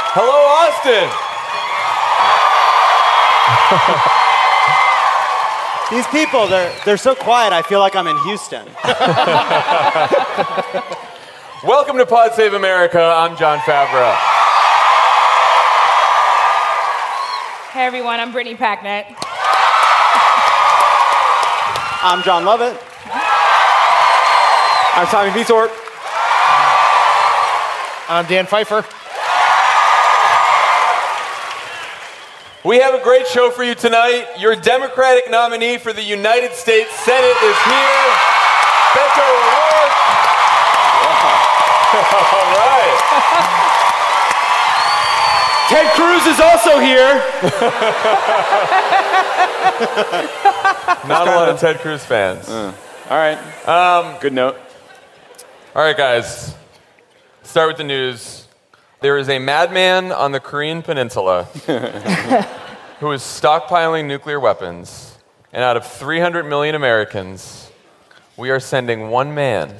Hello, Austin. These people, they're so quiet, I feel like I'm in Houston. Welcome to Pod Save America. I'm John Favreau. Hey everyone, I'm Brittany Packnett. I'm John Lovett. I'm Tommy Vitor. I'm Dan Pfeiffer. We have a great show for you tonight. Your Democratic nominee for the United States Senate is here, Beto O'Rourke. All right. Ted Cruz is also here. Not a lot of Ted Cruz fans. All right. Good note. All right, guys. Start with the news. There is a madman on the Korean Peninsula who is stockpiling nuclear weapons. And out of 300 million Americans, we are sending one man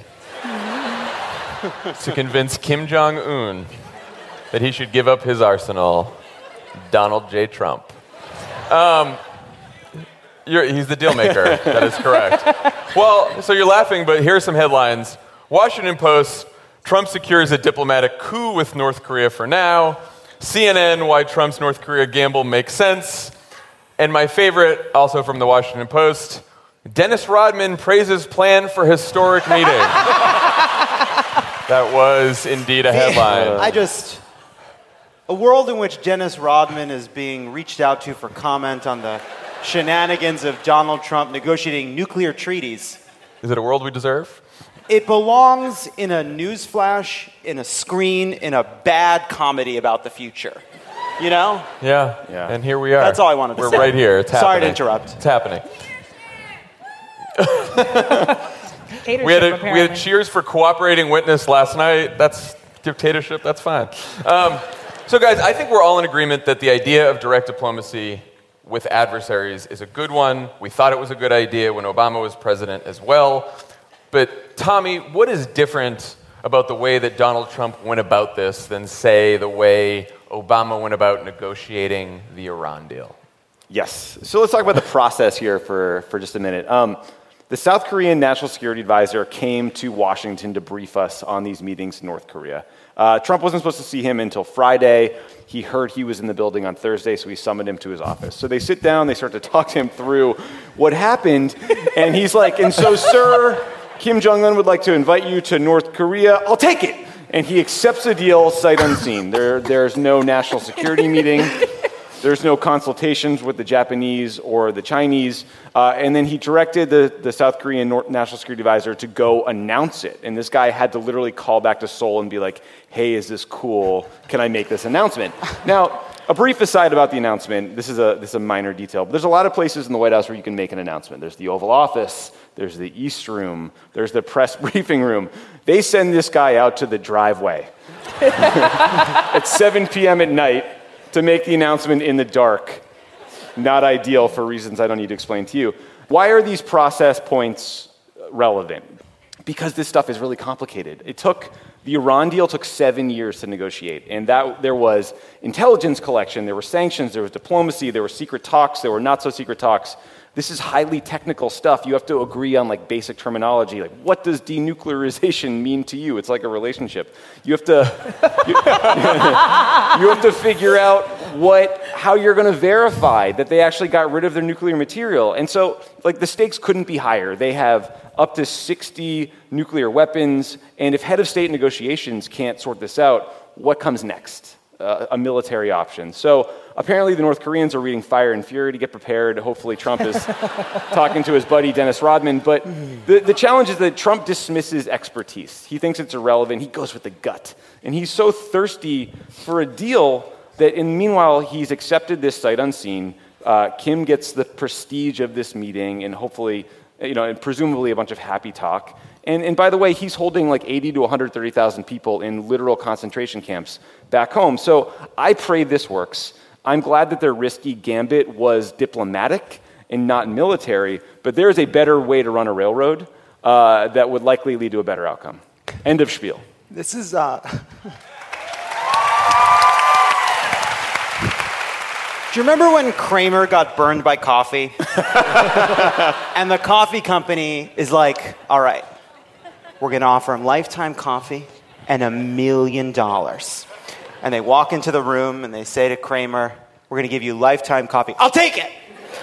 to convince Kim Jong-un that he should give up his arsenal, Donald J. Trump. He's the deal maker. That is correct. Well, so you're laughing, but here are some headlines. Washington Post, Trump secures a diplomatic coup with North Korea for now. CNN, why Trump's North Korea gamble makes sense. And my favorite, also from the Washington Post, Dennis Rodman praises plan for historic meeting. That was indeed a headline. A world in which Dennis Rodman is being reached out to for comment on the shenanigans of Donald Trump negotiating nuclear treaties. Is it a world we deserve? It belongs in a newsflash, in a screen, in a bad comedy about the future. You know? Yeah. And here we are. That's all I wanted to say. We're right here. It's happening. Sorry to interrupt. It's happening. Dictatorship, We had apparently. cheers for cooperating witness last night. That's dictatorship. That's fine. So, guys, I think we're all in agreement that the idea of direct diplomacy with adversaries is a good one. We thought it was a good idea when Obama was president as well. But, Tommy, what is different about the way that Donald Trump went about this than, say, the way Obama went about negotiating the Iran deal? Yes. So let's talk about the process here for just a minute. The South Korean National Security Advisor came to Washington to brief us on these meetings in North Korea. Trump wasn't supposed to see him until Friday. He heard he was in the building on Thursday, so he summoned him to his office. So they sit down, they start to talk to him through what happened, and he's like, and so, sir, Kim Jong-un would like to invite you to North Korea. I'll take it. And he accepts the deal sight unseen. There's no national security meeting. There's no consultations with the Japanese or the Chinese. And then he directed the South Korean National Security Advisor to go announce it. And this guy had to literally call back to Seoul and be like, hey, is this cool? Can I make this announcement? Now, a brief aside about the announcement. This is a minor detail. But there's a lot of places in the White House where you can make an announcement. There's the Oval Office. There's the East Room. There's the press briefing room. They send this guy out to the driveway at 7 p.m. at night to make the announcement in the dark. Not ideal for reasons I don't need to explain to you. Why are these process points relevant? Because this stuff is really complicated. The Iran deal took 7 years to negotiate, and that there was intelligence collection, there were sanctions, there was diplomacy, there were secret talks, there were not so secret talks. This is highly technical stuff. You have to agree on like basic terminology. Like, what does denuclearization mean to you? It's like a relationship. You have to you have to figure out how you're going to verify that they actually got rid of their nuclear material. And so, like, the stakes couldn't be higher. They have up to 60 nuclear weapons, and if head of state negotiations can't sort this out, what comes next? A military option. So apparently the North Koreans are reading Fire and Fury to get prepared. Hopefully Trump is talking to his buddy Dennis Rodman. But the challenge is that Trump dismisses expertise. He thinks it's irrelevant. He goes with the gut. And he's so thirsty for a deal that meanwhile he's accepted this sight unseen. Kim gets the prestige of this meeting and hopefully, and presumably a bunch of happy talk. And by the way, he's holding like 80 to 130,000 people in literal concentration camps back home. So I pray this works. I'm glad that their risky gambit was diplomatic and not military, but there is a better way to run a railroad that would likely lead to a better outcome. End of spiel. This is... Do you remember when Kramer got burned by coffee? And the coffee company is like, all right, we're going to offer him lifetime coffee and $1 million. And they walk into the room and they say to Kramer, we're going to give you lifetime coffee. I'll take it!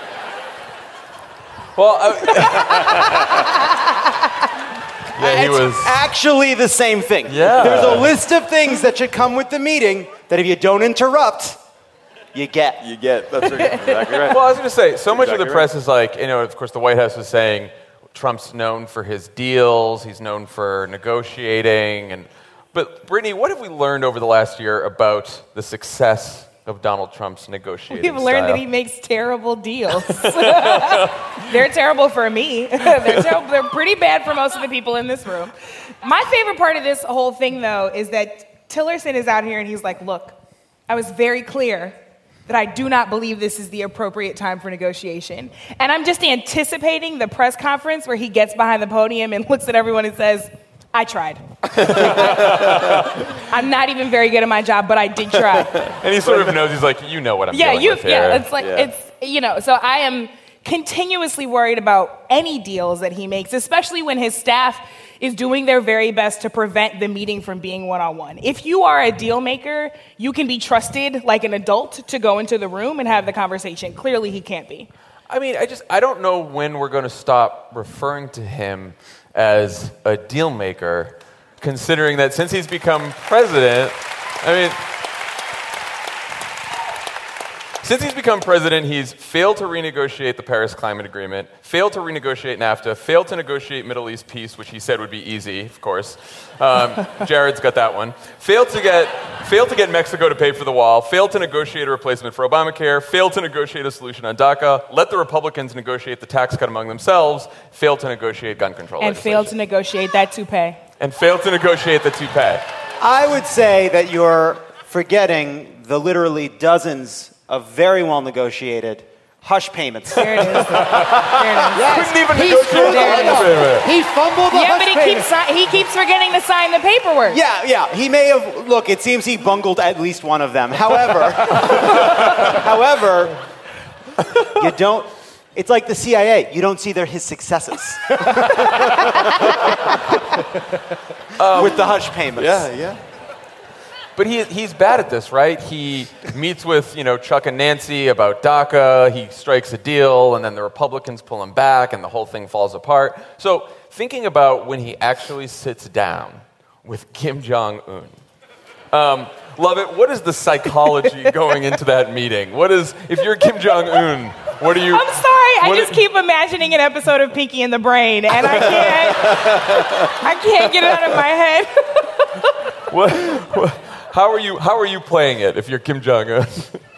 Well, yeah, he was actually the same thing. Yeah. There's a list of things that should come with the meeting that if you don't interrupt, you get. That's exactly right. Well, I was going to say, so much of the Exactly press is like, of course, the White House was saying Trump's known for his deals, he's known for negotiating, but Brittany, what have we learned over the last year about the success of Donald Trump's negotiating We've learned style? that he makes terrible deals. They're terrible for me. They're pretty bad for most of the people in this room. My favorite part of this whole thing, though, is that Tillerson is out here and he's like, look, I was very clear that I do not believe this is the appropriate time for negotiation. And I'm just anticipating the press conference where he gets behind the podium and looks at everyone and says, I tried. I'm not even very good at my job, but I did try. And he sort of knows, he's like, you know what I'm dealing with here. Yeah, it's like, so I am continuously worried about any deals that he makes, especially when his staff is doing their very best to prevent the meeting from being one-on-one. If you are a deal maker, you can be trusted like an adult to go into the room and have the conversation. Clearly, he can't be. I mean, I don't know when we're going to stop referring to him as a deal maker, considering that since he's become president, he's failed to renegotiate the Paris Climate Agreement, failed to renegotiate NAFTA, failed to negotiate Middle East peace, which he said would be easy, of course. Jared's got that one. Failed to get Mexico to pay for the wall, failed to negotiate a replacement for Obamacare, failed to negotiate a solution on DACA, let the Republicans negotiate the tax cut among themselves, failed to negotiate gun control And legislation. failed to negotiate that toupee. And failed to negotiate the toupee. I would say that you're forgetting the literally dozens of very well negotiated hush payments. There it is. There it is. Couldn't even He negotiate screwed the that hush up. payment. He fumbled the Yeah, hush but payment. he keeps forgetting to sign the paperwork. Yeah, he may have, look, it seems he bungled at least one of them. However, you don't, it's like the CIA, you don't see his successes. With the hush payments. Yeah. But he's bad at this, right? He meets with, Chuck and Nancy about DACA, he strikes a deal, and then the Republicans pull him back, and the whole thing falls apart. So thinking about when he actually sits down with Kim Jong-un, Lovett, what is the psychology going into that meeting? If you're Kim Jong-un, what are you... I'm sorry, I just keep imagining an episode of Pinky and the Brain, and I can't get it out of my head. How are you playing it if you're Kim Jong-un?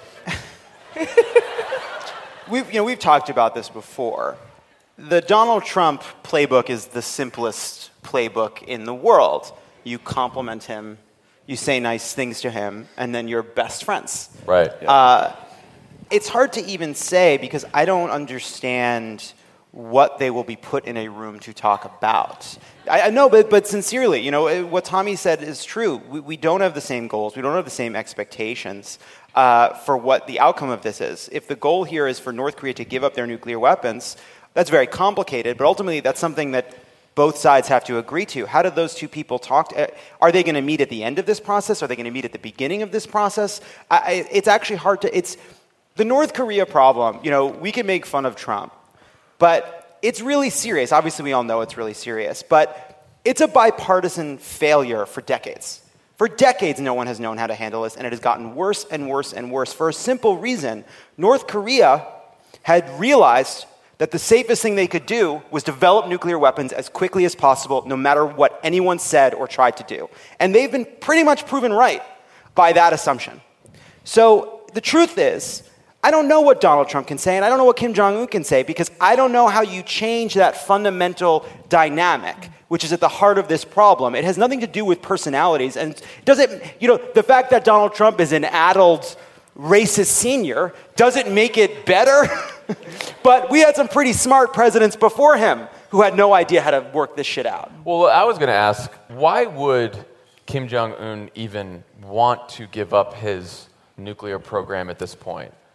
We've talked about this before. The Donald Trump playbook is the simplest playbook in the world. You compliment him, you say nice things to him, and then you're best friends. Right. It's hard to even say because I don't understand what they will be put in a room to talk about. I know, but sincerely, what Tommy said is true. We don't have the same goals. We don't have the same expectations for what the outcome of this is. If the goal here is for North Korea to give up their nuclear weapons, that's very complicated, but ultimately that's something that both sides have to agree to. How did those two people talk? Are they going to meet at the end of this process? Are they going to meet at the beginning of this process? It's actually hard to... It's the North Korea problem. We can make fun of Trump, but it's really serious. Obviously, we all know it's really serious, but it's a bipartisan failure for decades. For decades, no one has known how to handle this, and it has gotten worse and worse and worse for a simple reason. North Korea had realized that the safest thing they could do was develop nuclear weapons as quickly as possible, no matter what anyone said or tried to do. And they've been pretty much proven right by that assumption. So the truth is, I don't know what Donald Trump can say, and I don't know what Kim Jong-un can say, because I don't know how you change that fundamental dynamic, which is at the heart of this problem. It has nothing to do with personalities, and the fact that Donald Trump is an addled, racist senior doesn't make it better. But we had some pretty smart presidents before him who had no idea how to work this shit out. Well, I was going to ask, why would Kim Jong-un even want to give up his nuclear program at this point?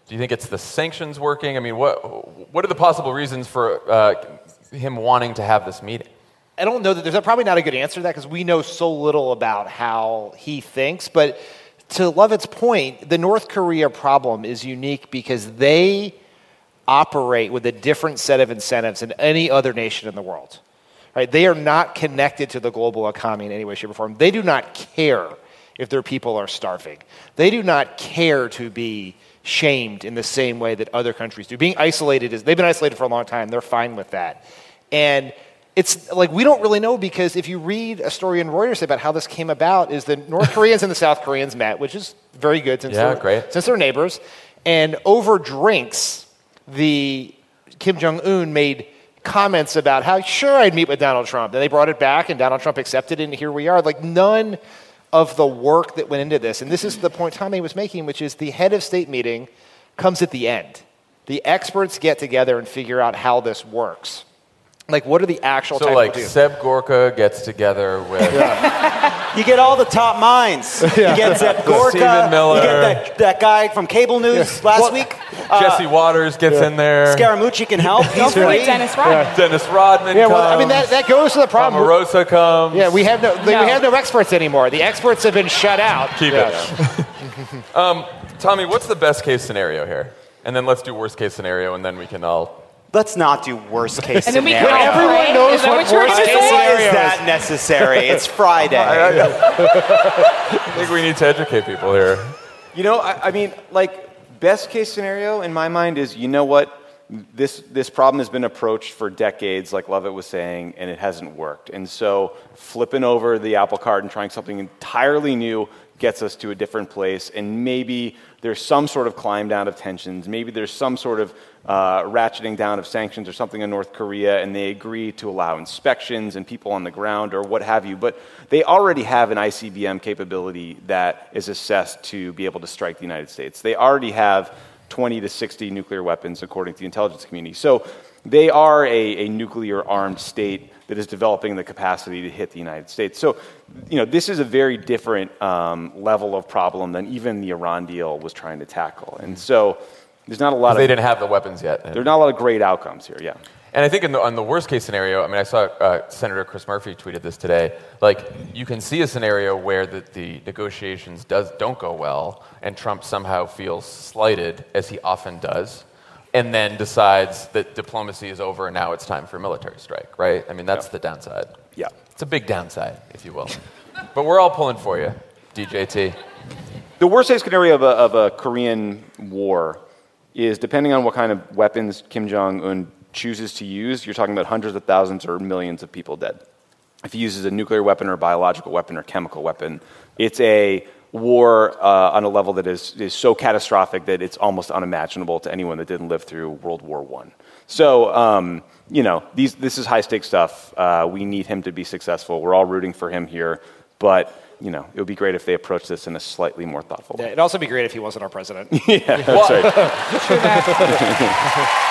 Do you think it's the sanctions working? I mean, what are the possible reasons for him wanting to have this meeting? I don't know that there's probably not a good answer to that because we know so little about how he thinks. But to Lovett's point, the North Korea problem is unique because they operate with a different set of incentives than any other nation in the world. Right? They are not connected to the global economy in any way, shape, or form. They do not care if their people are starving. They do not care to be shamed in the same way that other countries do. Being isolated they've been isolated for a long time. They're fine with that. And it's like we don't really know because if you read a story in Reuters about how this came about is the North Koreans and the South Koreans met, which is very good since they're neighbors. And over drinks, the Kim Jong-un made comments about how sure I'd meet with Donald Trump. And they brought it back and Donald Trump accepted it and here we are. Like none of the work that went into this. And this is the point Tommy was making, which is the head of state meeting comes at the end. The experts get together and figure out how this works. Like, what are the actual technical So, Seb Gorka gets together with... You get all the top minds. You get Seb Gorka. Stephen Miller. You get that guy from Cable News last week. Jesse Waters gets in there. Scaramucci can help. He's Don't free. forget Dennis Rodman. Dennis Rodman Yeah, comes. well, I mean, that goes to the problem. Omarosa comes. Yeah, we have no experts anymore. The experts have been shut out. Keep it. Tommy, what's the best case scenario here? And then let's do worst case scenario, and then we can all... Let's not do worst case And then we scenario. can all Everyone pray. knows Is that what what you were worst going to case say? Why scenario is that necessary? It's Friday. I think we need to educate people here. You know, I mean, best case scenario in my mind is, you know what? This problem has been approached for decades, like Lovett was saying, and it hasn't worked. And so flipping over the apple cart and trying something entirely new gets us to a different place. And maybe there's some sort of climb down of tensions. Maybe there's some sort of ratcheting down of sanctions or something in North Korea, and they agree to allow inspections and people on the ground or what have you. But they already have an ICBM capability that is assessed to be able to strike the United States. They already have 20 to 60 nuclear weapons, according to the intelligence community. So they are a nuclear-armed state that is developing the capacity to hit the United States. So, you know, this is a very different level of problem than even the Iran deal was trying to tackle. And so there's not a lot of... They didn't have the weapons yet. There are not a lot of great outcomes here, yeah. And I think on the worst case scenario, I mean, I saw Senator Chris Murphy tweeted this today. You can see a scenario where the negotiations don't go well, and Trump somehow feels slighted, as he often does, and then decides that diplomacy is over and now it's time for a military strike, right? I mean, that's the downside. Yeah. It's a big downside, if you will. But we're all pulling for you, DJT. The worst case scenario of a Korean war is, depending on what kind of weapons Kim Jong-un chooses to use, you're talking about hundreds of thousands or millions of people dead. If he uses a nuclear weapon or a biological weapon or chemical weapon, it's a war on a level that is so catastrophic that it's almost unimaginable to anyone that didn't live through World War I. So, you know, this is high-stakes stuff. We need him to be successful. We're all rooting for him here. But, you know, it would be great if they approach this in a slightly more thoughtful way. It'd also be great if he wasn't our president. Yeah, that's right. True that.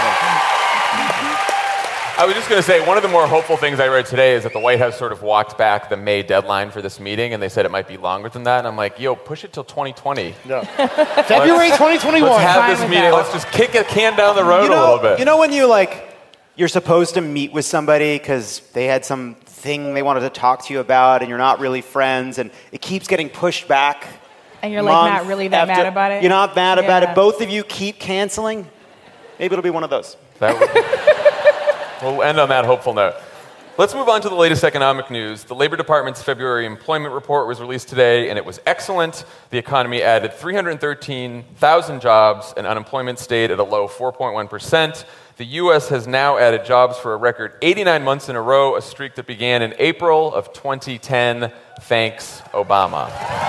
I was just going to say, one of the more hopeful things I read today is that the White House sort of walked back the May deadline for this meeting, and they said it might be longer than that. And I'm like, yo, push it till 2020. No. February 2021. Let's have Fine this with meeting. that. Let's just kick a can down the road a little bit. You know when you're supposed to meet with somebody because they had some thing they wanted to talk to you about and you're not really friends and it keeps getting pushed back. And you're like not really that mad about it? You're not mad about Yeah. it. Both of you keep canceling. Maybe it'll be one of those. We'll end on that hopeful note. Let's move on to the latest economic news. The Labor Department's February employment report was released today, and it was excellent. The economy added 313,000 jobs, and unemployment stayed at a low 4.1%. The U.S. has now added jobs for a record 89 months in a row, a streak that began in April of 2010. Thanks, Obama.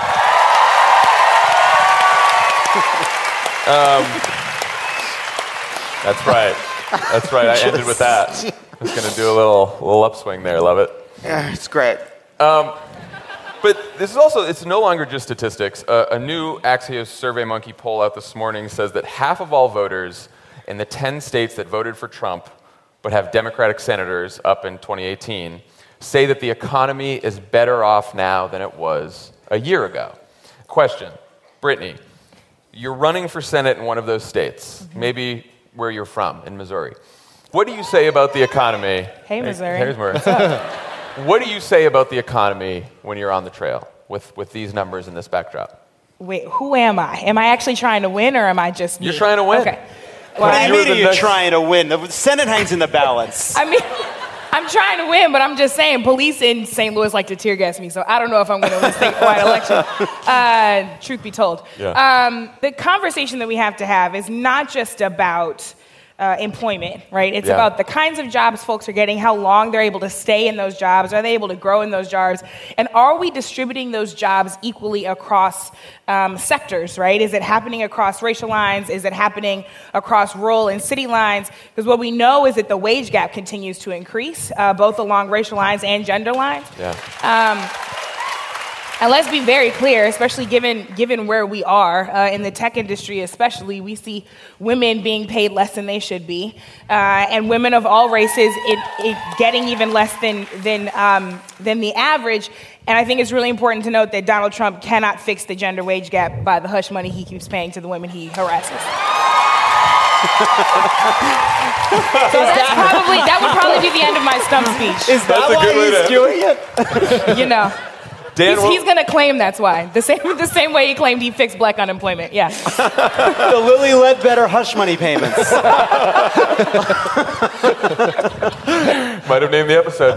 That's right. That's right. I ended with that. I was going to do a little upswing there. Love it. Yeah, it's great. But this is also, it's no longer just statistics. A new Axios SurveyMonkey poll out this morning says that half of all voters in the 10 states that voted for Trump but have Democratic senators up in 2018 say that the economy is better off now than it was a year ago. Question, Brittany, You're running for Senate in one of those states, maybe where you're from, in Missouri. What do you say about the economy? Hey, Missouri. Here's Missouri. What do you say about the economy when you're on the trail with these numbers and this backdrop? Wait, who am I? Am I actually trying to win, or am I just me? You're trying to win. Okay. What do you You're mean the are you next- trying to win? The Senate hangs in the balance. I mean, I'm trying to win, but I'm just saying police in St. Louis like to tear gas me, so I don't know if I'm going to win statewide election. Truth be told. Yeah. The conversation that we have to have is not just about employment, right? It's Yeah. about the kinds of jobs folks are getting, how long they're able to stay in those jobs, are they able to grow in those jobs, and are we distributing those jobs equally across sectors, right? Is it happening across racial lines? Is it happening across rural and city lines? Because what we know is that the wage gap continues to increase, both along racial lines and gender lines. Yeah. And let's be very clear, especially given where we are in the tech industry, especially, we see women being paid less than they should be, and women of all races getting even less than the average. And I think it's really important to note that Donald Trump cannot fix the gender wage gap by the hush money he keeps paying to the women he harasses. So that would probably be the end of my stump speech. Is that That's a why good way he's to- doing it? You know. Dan, He's going to claim that's why. The same way he claimed he fixed black unemployment. Yeah. The Lilly Ledbetter hush money payments. might have named the episode.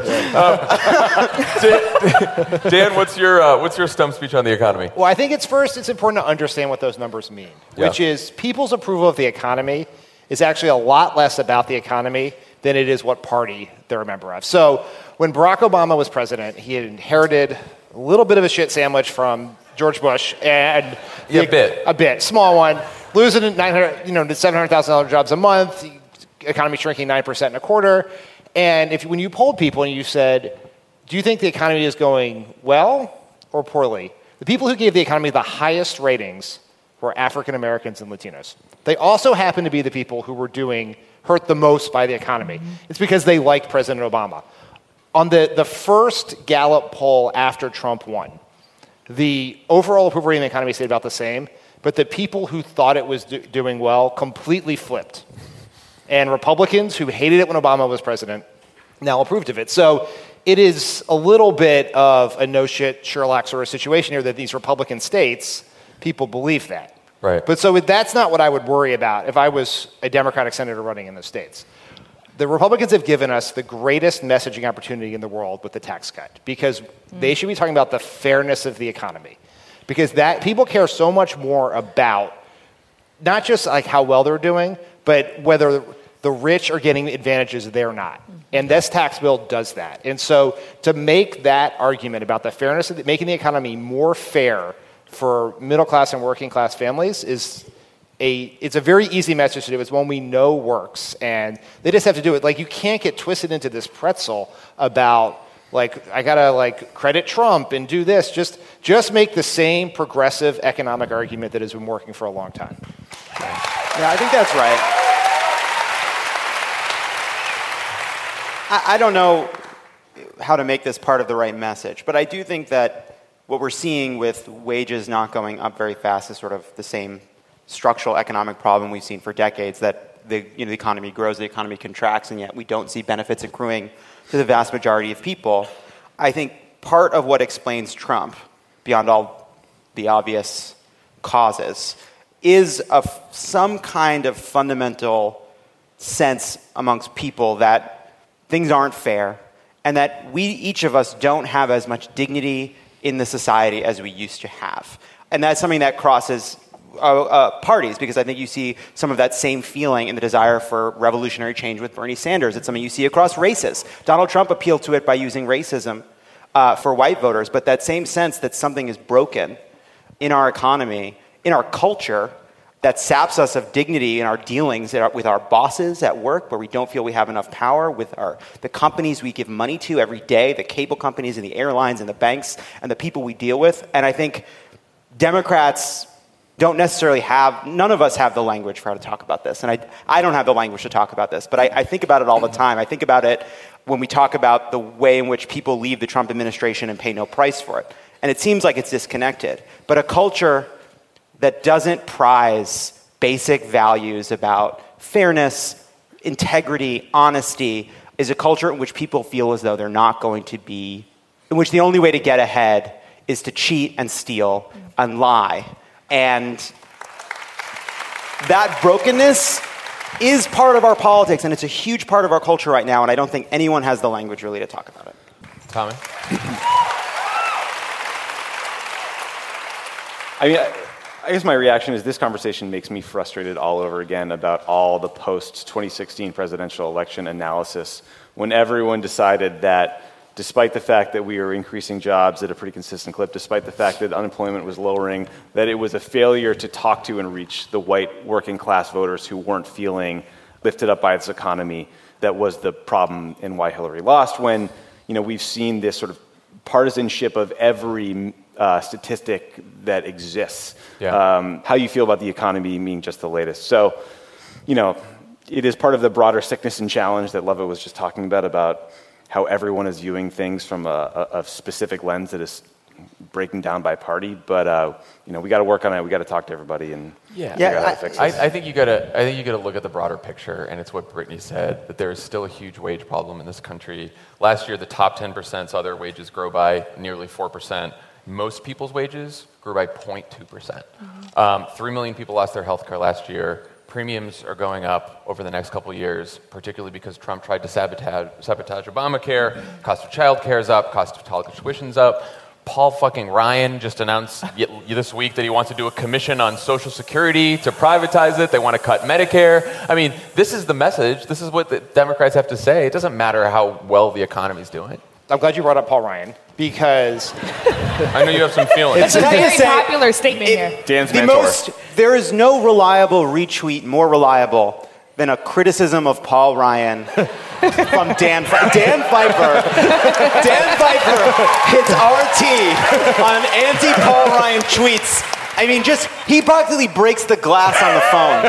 Dan, what's your stump speech on the economy? Well, I think it's important to understand what those numbers mean, Yeah. which is people's approval of the economy is actually a lot less about the economy than it is what party they're a member of. So when Barack Obama was president, he had inherited a little bit of a shit sandwich from George Bush, and A bit. Small one, losing $700,000 jobs a month, economy shrinking 9% in a quarter. And when you polled people and you said, do you think the economy is going well or poorly? The people who gave the economy the highest ratings were African Americans and Latinos. They also happen to be the people who were hurt the most by the economy. It's because they liked President Obama. On the first Gallup poll after Trump won, the overall approval rating of the economy stayed about the same, but the people who thought it was doing well completely flipped. And Republicans who hated it when Obama was president now approved of it. So it is a little bit of a no-shit Sherlock sort of situation here that these Republican states, people believe that. Right. But so that's not what I would worry about if I was a Democratic senator running in the states. The Republicans have given us the greatest messaging opportunity in the world with the tax cut because they should be talking about the fairness of the economy. Because that people care so much more about not just like how well they're doing, but whether the rich are getting advantages they're not. And this tax bill does that. And so to make that argument about the fairness of making the economy more fair for middle class and working class families it's a very easy message to do. It's one we know works, and they just have to do it. Like, you can't get twisted into this pretzel about, like, I gotta, like, credit Trump and do this. Just make the same progressive economic argument that has been working for a long time. Yeah, I think that's right. I don't know how to make this part of the right message, but I do think that what we're seeing with wages not going up very fast is sort of the same structural economic problem we've seen for decades, that the economy grows, the economy contracts, and yet we don't see benefits accruing to the vast majority of people. I think part of what explains Trump, beyond all the obvious causes, is some kind of fundamental sense amongst people that things aren't fair and that each of us don't have as much dignity in the society as we used to have. And that's something that crosses parties, because I think you see some of that same feeling in the desire for revolutionary change with Bernie Sanders. It's something you see across races. Donald Trump appealed to it by using racism for white voters, but that same sense that something is broken in our economy, in our culture, that saps us of dignity in our dealings with our bosses at work, where we don't feel we have enough power, with the companies we give money to every day, the cable companies and the airlines and the banks and the people we deal with. And I think Democrats don't necessarily none of us have the language for how to talk about this. And I don't have the language to talk about this, but I think about it all the time. I think about it when we talk about the way in which people leave the Trump administration and pay no price for it. And it seems like it's disconnected. But a culture that doesn't prize basic values about fairness, integrity, honesty, is a culture in which people feel as though they're not going to be, in which the only way to get ahead is to cheat and steal and lie. And that brokenness is part of our politics, and it's a huge part of our culture right now, and I don't think anyone has the language really to talk about it. Tommy? I mean, I guess my reaction is this conversation makes me frustrated all over again about all the post-2016 presidential election analysis when everyone decided that despite the fact that we were increasing jobs at a pretty consistent clip, despite the fact that unemployment was lowering, that it was a failure to talk to and reach the white working class voters who weren't feeling lifted up by its economy that was the problem and why Hillary lost, when we've seen this sort of partisanship of every statistic that exists. Yeah. How you feel about the economy being just the latest. So, it is part of the broader sickness and challenge that Lovett was just talking about how everyone is viewing things from a specific lens that is breaking down by party. But we got to work on it. We got to talk to everybody and figure out how to fix it. I think you gotta look at the broader picture, and it's what Brittany said, that there is still a huge wage problem in this country. Last year, the top 10% saw their wages grow by nearly 4%. Most people's wages grew by 0.2%. 3 million people lost their health care last year. Premiums are going up over the next couple of years, particularly because Trump tried to sabotage Obamacare. Cost of child care is up. Cost of college tuition's up. Paul fucking Ryan just announced this week that he wants to do a commission on Social Security to privatize it. They want to cut Medicare. I mean, this is the message. This is what the Democrats have to say. It doesn't matter how well the economy's doing. I'm glad you brought up Paul Ryan because I know you have some feelings. It's a very popular statement here. Dan's mentor. There is no reliable retweet more reliable than a criticism of Paul Ryan from Dan Pfeiffer. Dan Pfeiffer hits RT on anti-Paul Ryan tweets. I mean, he practically breaks the glass on the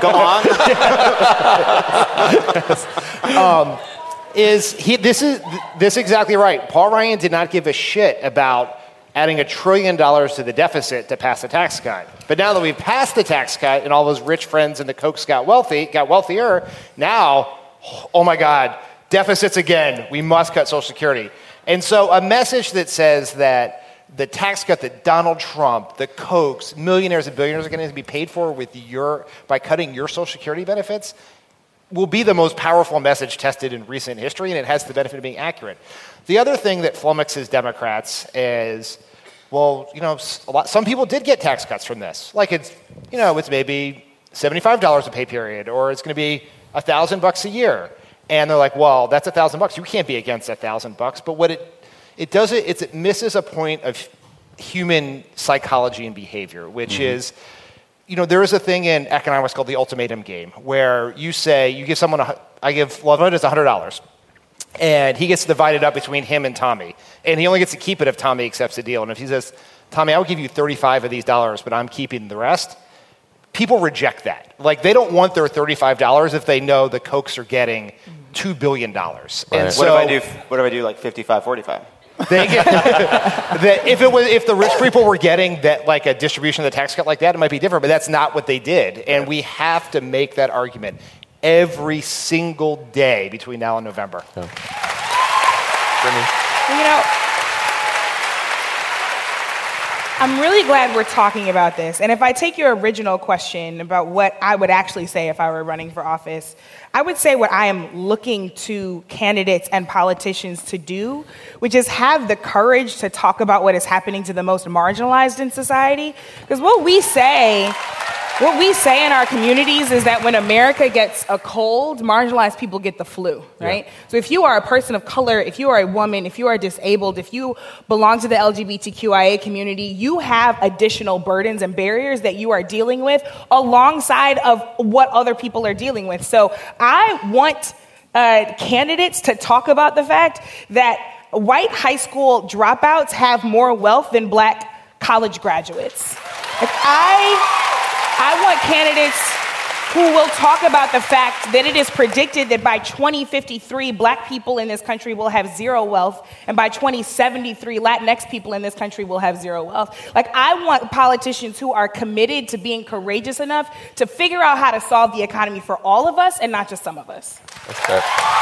phone. Go on. This is exactly right. Paul Ryan did not give a shit about adding $1 trillion to the deficit to pass the tax cut. But now that we've passed the tax cut and all those rich friends and the Kochs got wealthier, now, oh my God, deficits again. We must cut Social Security. And so a message that says that the tax cut that Donald Trump, the Kochs, millionaires and billionaires are going to be paid for by cutting your Social Security benefits will be the most powerful message tested in recent history, and it has the benefit of being accurate. The other thing that flummoxes Democrats is, some people did get tax cuts from this. Like it's maybe $75 a pay period, or it's going to be $1,000 a year. And they're like, well, that's $1,000. You can't be against $1,000. But what it does is it misses a point of human psychology and behavior, which is, there is a thing in economics called the ultimatum game, where you give someone, I give Lovett $100, and he gets divided up between him and Tommy, and he only gets to keep it if Tommy accepts the deal. And if he says, Tommy, I will give you 35 of these dollars, but I'm keeping the rest, people reject that. Like, they don't want their $35 if they know the Kochs are getting $2 billion. Right. And so, what if I do like 55-45? They get, if the rich people were getting that, like a distribution of the tax cut like that, it might be different, but that's not what they did. And we have to make that argument every single day between now and November. Yeah. I'm really glad we're talking about this. And if I take your original question about what I would actually say if I were running for office, I would say what I am looking to candidates and politicians to do, which is have the courage to talk about what is happening to the most marginalized in society. Because what we say in our communities is that when America gets a cold, marginalized people get the flu, right? Yeah. So if you are a person of color, if you are a woman, if you are disabled, if you belong to the LGBTQIA community, you have additional burdens and barriers that you are dealing with alongside of what other people are dealing with. So I want candidates to talk about the fact that white high school dropouts have more wealth than black college graduates. I want candidates who will talk about the fact that it is predicted that by 2053, black people in this country will have zero wealth, and by 2073, Latinx people in this country will have zero wealth. Like, I want politicians who are committed to being courageous enough to figure out how to solve the economy for all of us and not just some of us. That's fair.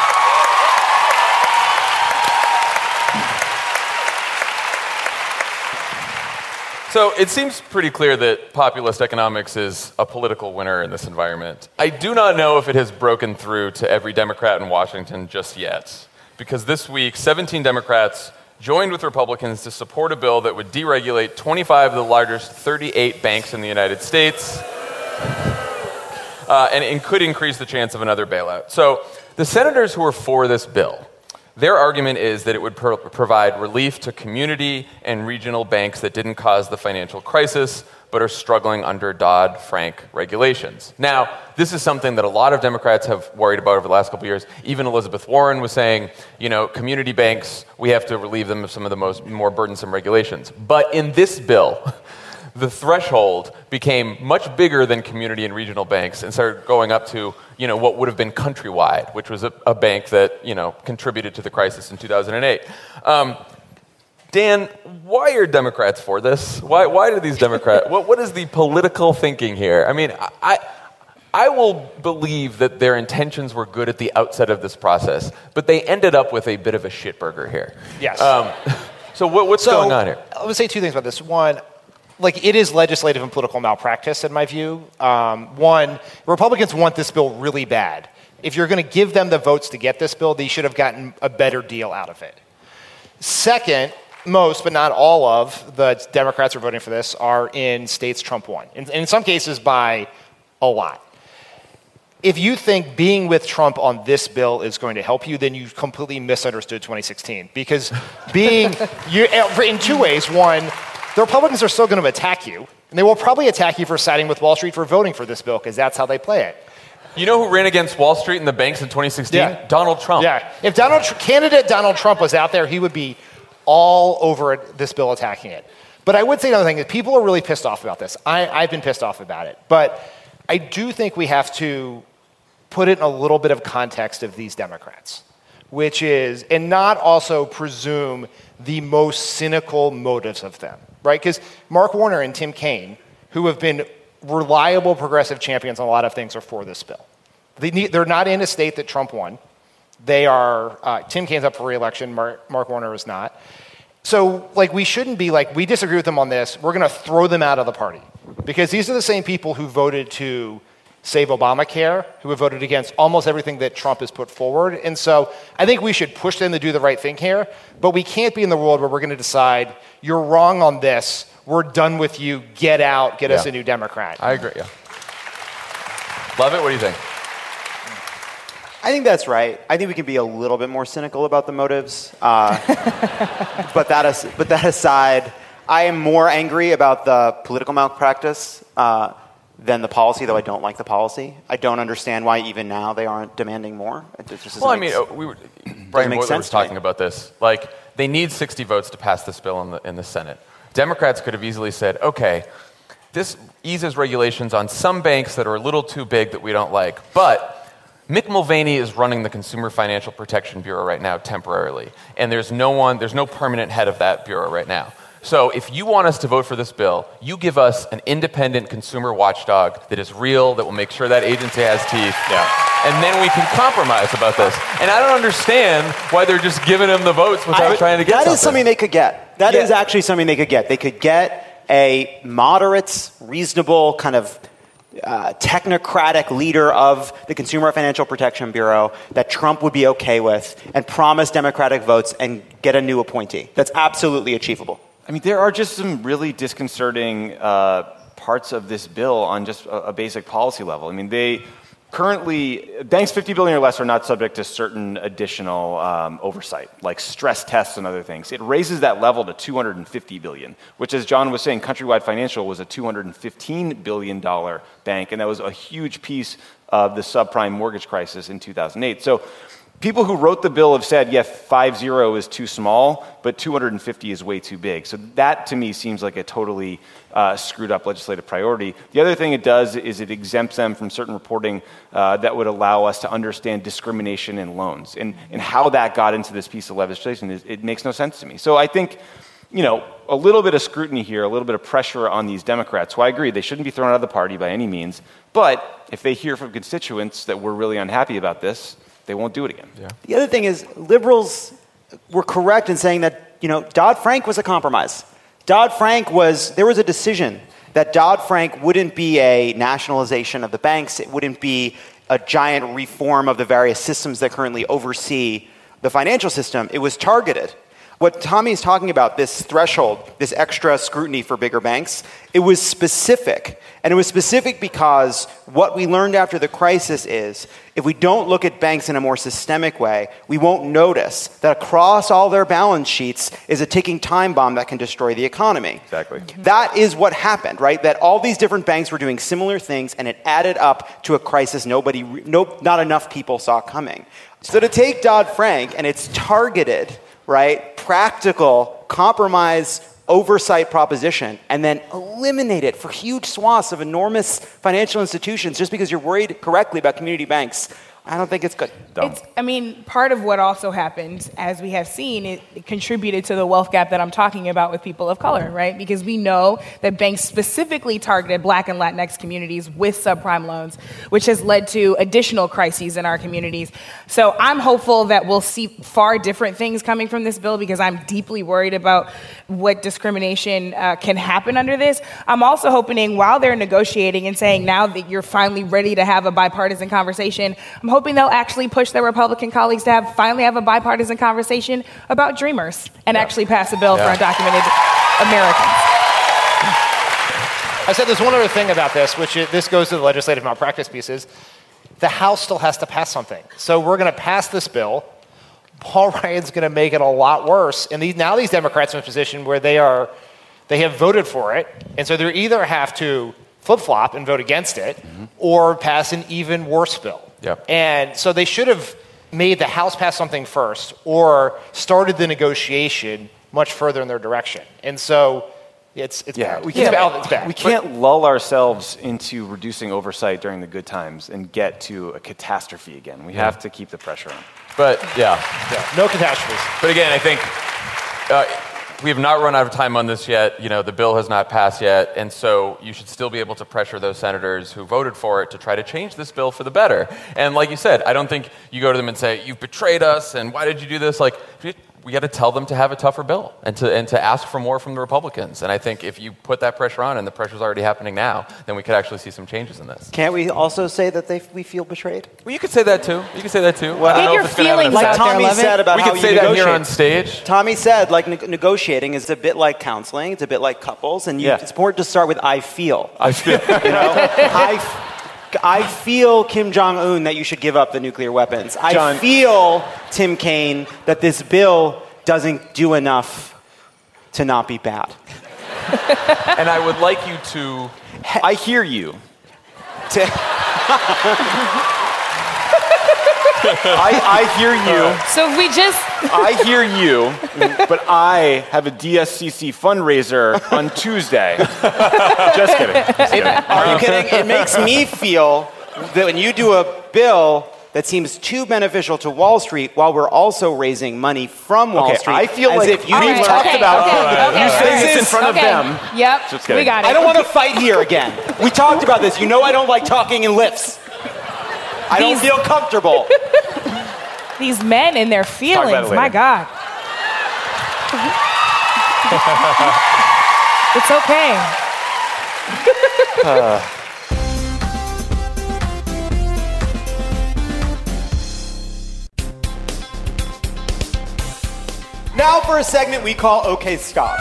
So it seems pretty clear that populist economics is a political winner in this environment. I do not know if it has broken through to every Democrat in Washington just yet, because this week, 17 Democrats joined with Republicans to support a bill that would deregulate 25 of the largest 38 banks in the United States, and could increase the chance of another bailout. So the senators who are for this bill, their argument is that it would provide relief to community and regional banks that didn't cause the financial crisis but are struggling under Dodd-Frank regulations. Now, this is something that a lot of Democrats have worried about over the last couple of years. Even Elizabeth Warren was saying, community banks, we have to relieve them of some of the more burdensome regulations. But in this bill, the threshold became much bigger than community and regional banks and started going up to, what would have been Countrywide, which was a bank that, contributed to the crisis in 2008. Dan, why are Democrats for this? Why do these Democrats, what is the political thinking here? I mean, I will believe that their intentions were good at the outset of this process, but they ended up with a bit of a shitburger here. Yes. So what's going on here? I would say two things about this. One, it is legislative and political malpractice, in my view. One, Republicans want this bill really bad. If you're going to give them the votes to get this bill, they should have gotten a better deal out of it. Second, most, but not all of the Democrats who are voting for this are in states Trump won, and in some cases by a lot. If you think being with Trump on this bill is going to help you, then you completely misunderstood 2016. Because in two ways. One, the Republicans are still going to attack you, and they will probably attack you for siding with Wall Street for voting for this bill, because that's how they play it. You know who ran against Wall Street and the banks in 2016? Yeah. Donald Trump. Yeah. If candidate Donald Trump was out there, he would be all over this bill attacking it. But I would say another thing is people are really pissed off about this. I've been pissed off about it. But I do think we have to put it in a little bit of context of these Democrats, which is, and not also presume the most cynical motives of them, right? Because Mark Warner and Tim Kaine, who have been reliable progressive champions on a lot of things, are for this bill. They're not in a state that Trump won. They are, Tim Kaine's up for re-election, Mark Warner is not. So, we shouldn't be we disagree with them on this, we're going to throw them out of the party. Because these are the same people who voted to save Obamacare, who have voted against almost everything that Trump has put forward. And so I think we should push them to do the right thing here, but we can't be in the world where we're going to decide, you're wrong on this, we're done with you, get out, get us a new Democrat. I agree, yeah. Love it, what do you think? I think that's right. I think we can be a little bit more cynical about the motives. But that aside, I am more angry about the political malpractice than the policy, though I don't like the policy. I don't understand why even now they aren't demanding more. Brian Boyler was talking about this. They need 60 votes to pass this bill in the Senate. Democrats could have easily said, okay, this eases regulations on some banks that are a little too big that we don't like, but Mick Mulvaney is running the Consumer Financial Protection Bureau right now temporarily, and there's no permanent head of that bureau right now. So if you want us to vote for this bill, you give us an independent consumer watchdog that is real, that will make sure that agency has teeth, and then we can compromise about this. And I don't understand why they're just giving them the votes without trying to get something. That is something they could get. That is actually something they could get. They could get a moderate, reasonable kind of technocratic leader of the Consumer Financial Protection Bureau that Trump would be okay with and promise Democratic votes and get a new appointee. That's absolutely achievable. I mean, there are just some really disconcerting parts of this bill on just a basic policy level. I mean, banks 50 billion or less are not subject to certain additional oversight, like stress tests and other things. It raises that level to 250 billion, which, as John was saying, Countrywide Financial was a $215 billion bank, and that was a huge piece of the subprime mortgage crisis in 2008. So people who wrote the bill have said, 5-0 is too small, but 250 is way too big. So that, to me, seems like a totally screwed up legislative priority. The other thing it does is it exempts them from certain reporting that would allow us to understand discrimination in loans. And how that got into this piece of legislation, it makes no sense to me. So I think, a little bit of scrutiny here, a little bit of pressure on these Democrats, who I agree, they shouldn't be thrown out of the party by any means. But if they hear from constituents that we're really unhappy about this, they won't do it again. Yeah. The other thing is, liberals were correct in saying that, Dodd-Frank was a compromise. There was a decision that Dodd-Frank wouldn't be a nationalization of the banks. It wouldn't be a giant reform of the various systems that currently oversee the financial system. It was targeted. What Tommy is talking about, this threshold, this extra scrutiny for bigger banks, it was specific. And it was specific because what we learned after the crisis is if we don't look at banks in a more systemic way, we won't notice that across all their balance sheets is a ticking time bomb that can destroy the economy. Exactly. That is what happened, right? That all these different banks were doing similar things and it added up to a crisis not enough people saw coming. So to take Dodd-Frank and it's targeted, right, practical, compromise, oversight proposition, and then eliminate it for huge swaths of enormous financial institutions just because you're worried correctly about community banks, I don't think it's good. Part of what also happened, as we have seen, it contributed to the wealth gap that I'm talking about with people of color, right? Because we know that banks specifically targeted Black and Latinx communities with subprime loans, which has led to additional crises in our communities. So I'm hopeful that we'll see far different things coming from this bill because I'm deeply worried about what discrimination can happen under this. I'm also hoping while they're negotiating and saying now that you're finally ready to have a bipartisan conversation, I'm hoping they'll actually push their Republican colleagues to finally have a bipartisan conversation about Dreamers and actually pass a bill for undocumented Americans. I said there's one other thing about this, this goes to the legislative malpractice pieces. The House still has to pass something. So we're going to pass this bill. Paul Ryan's going to make it a lot worse. And now these Democrats are in a position where they have voted for it. And so they either have to flip-flop and vote against it or pass an even worse bill. Yep. And so they should have made the House pass something first or started the negotiation much further in their direction. And so it's bad. It's bad. We can't lull ourselves into reducing oversight during the good times and get to a catastrophe again. We have to keep the pressure on. But, no catastrophes. But again, I think we have not run out of time on this yet. The bill has not passed yet. And so you should still be able to pressure those senators who voted for it to try to change this bill for the better. And like you said, I don't think you go to them and say, you've betrayed us, and why did you do this? We got to tell them to have a tougher bill and to ask for more from the Republicans. And I think if you put that pressure on, and the pressure's already happening now, then we could actually see some changes in this. Can't we also say that we feel betrayed? Well, you could say that too. Well, I don't know if it's gonna have an like effect. Tommy said about we how could you say that negotiate. here on stage. Tommy said, negotiating is a bit like counseling. It's a bit like couples, and it's important to start with "I feel." I feel. I feel Kim Jong-un that you should give up the nuclear weapons. John. I feel Tim Kaine that this bill doesn't do enough to not be bad. And I would like you to. I hear you. I hear you. So if we just... I hear you, but I have a DSCC fundraiser on Tuesday. Just kidding. Are you kidding? It makes me feel that when you do a bill that seems too beneficial to Wall Street while we're also raising money from Wall Street. I feel as like if you we've talked about you saying this in front of them. Yep, Just kidding. we got it. I don't want to fight here again. We talked about this. You know I don't like talking in lifts. I don't feel comfortable. These men and their about it feelings, later. my God. It's okay. Now for a segment we call OK Stop.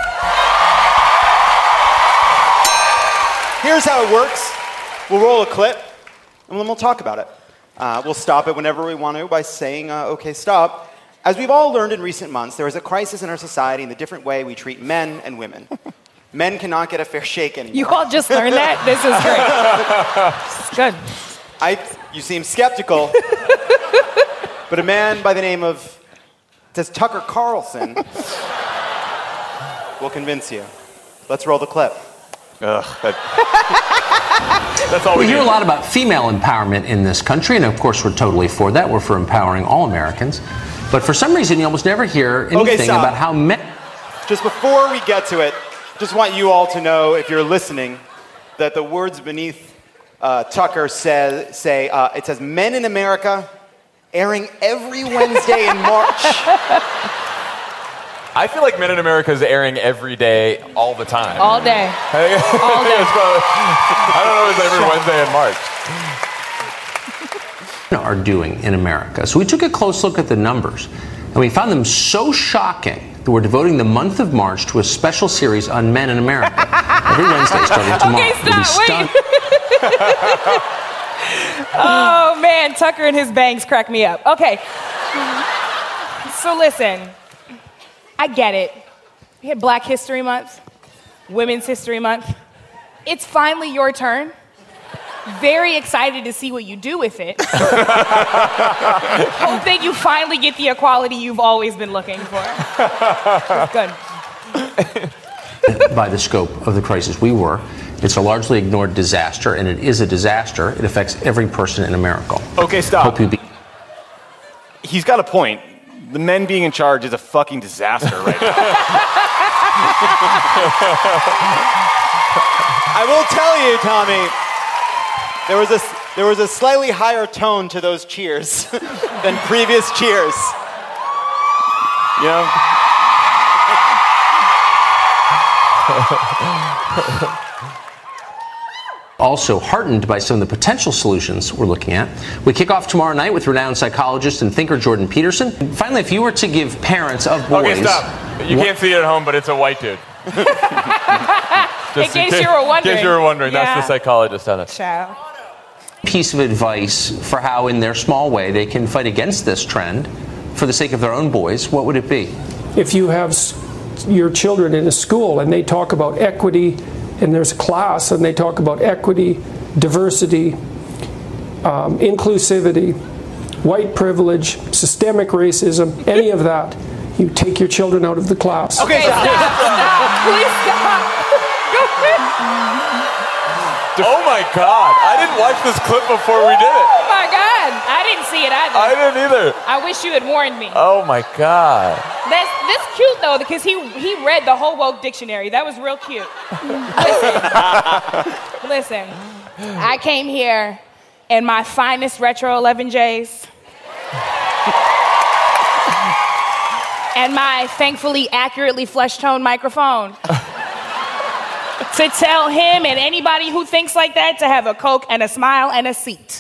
Here's how it works. We'll roll a clip, and then we'll talk about it. We'll stop it whenever we want to by saying, OK, stop. As we've all learned in recent months, there is a crisis in our society in the different way we treat men and women. Men cannot get a fair shake anymore. You all just learned that? This is great. It's good. You seem skeptical. But a man by the name of, it says Tucker Carlson, will convince you. Let's roll the clip. Ugh, that's all we hear need. a lot about female empowerment in this country, and of course we're totally for that. We're for empowering all Americans. But for some reason, you almost never hear anything about how men... Just before we get to it, just want you all to know, if you're listening, that the words beneath Tucker say, it says, Men in America, airing every Wednesday in March. I feel like Men in America is airing every day, all the time. All day. I don't know if it's every Wednesday in March. are doing in America. So we took a close look at the numbers, and we found them so shocking that we're devoting the month of March to a special series on men in America. Every Wednesday starting tomorrow. Okay, stop, wait. Oh, man, Tucker and his bangs crack me up. Okay. So listen, I get it. We had Black History Month, Women's History Month. It's finally your turn. Very excited to see what you do with it. Hope that you finally get the equality you've always been looking for. Good. By the scope of the crisis we were. It's a largely ignored disaster, and it is a disaster. It affects every person in America. Okay, stop. Hope you He's got a point. The men being in charge is a fucking disaster right now. I will tell you, Tommy, there was a slightly higher tone to those cheers than previous cheers. You know? Also heartened by some of the potential solutions we're looking at. We kick off tomorrow night with renowned psychologist and thinker Jordan Peterson. And finally, if you were to give parents of boys... Okay, stop. You can't see it at home, but it's a white dude. In case you were wondering. That's the psychologist on it. Ciao. Piece of advice for how, in their small way, they can fight against this trend for the sake of their own boys, what would it be? If you have your children in a school and they talk about equity, and there's a class and they talk about equity, diversity, inclusivity, white privilege, systemic racism, any of that, you take your children out of the class. Okay, stop. Please stop. Oh my God. I didn't watch this clip before we did it. Oh my God. I didn't see it either. I didn't either. I wish you had warned me. Oh my God. That's cute though, because he read the whole woke dictionary. That was real cute. Listen, I came here in my finest retro 11Js and my thankfully accurately flesh tone microphone to tell him and anybody who thinks like that to have a Coke and a smile and a seat.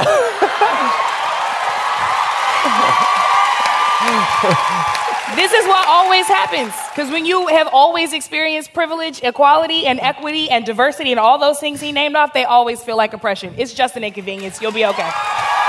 This is what always happens, because when you have always experienced privilege, equality, and equity, and diversity, and all those things he named off, they always feel like oppression. It's just an inconvenience. You'll be okay.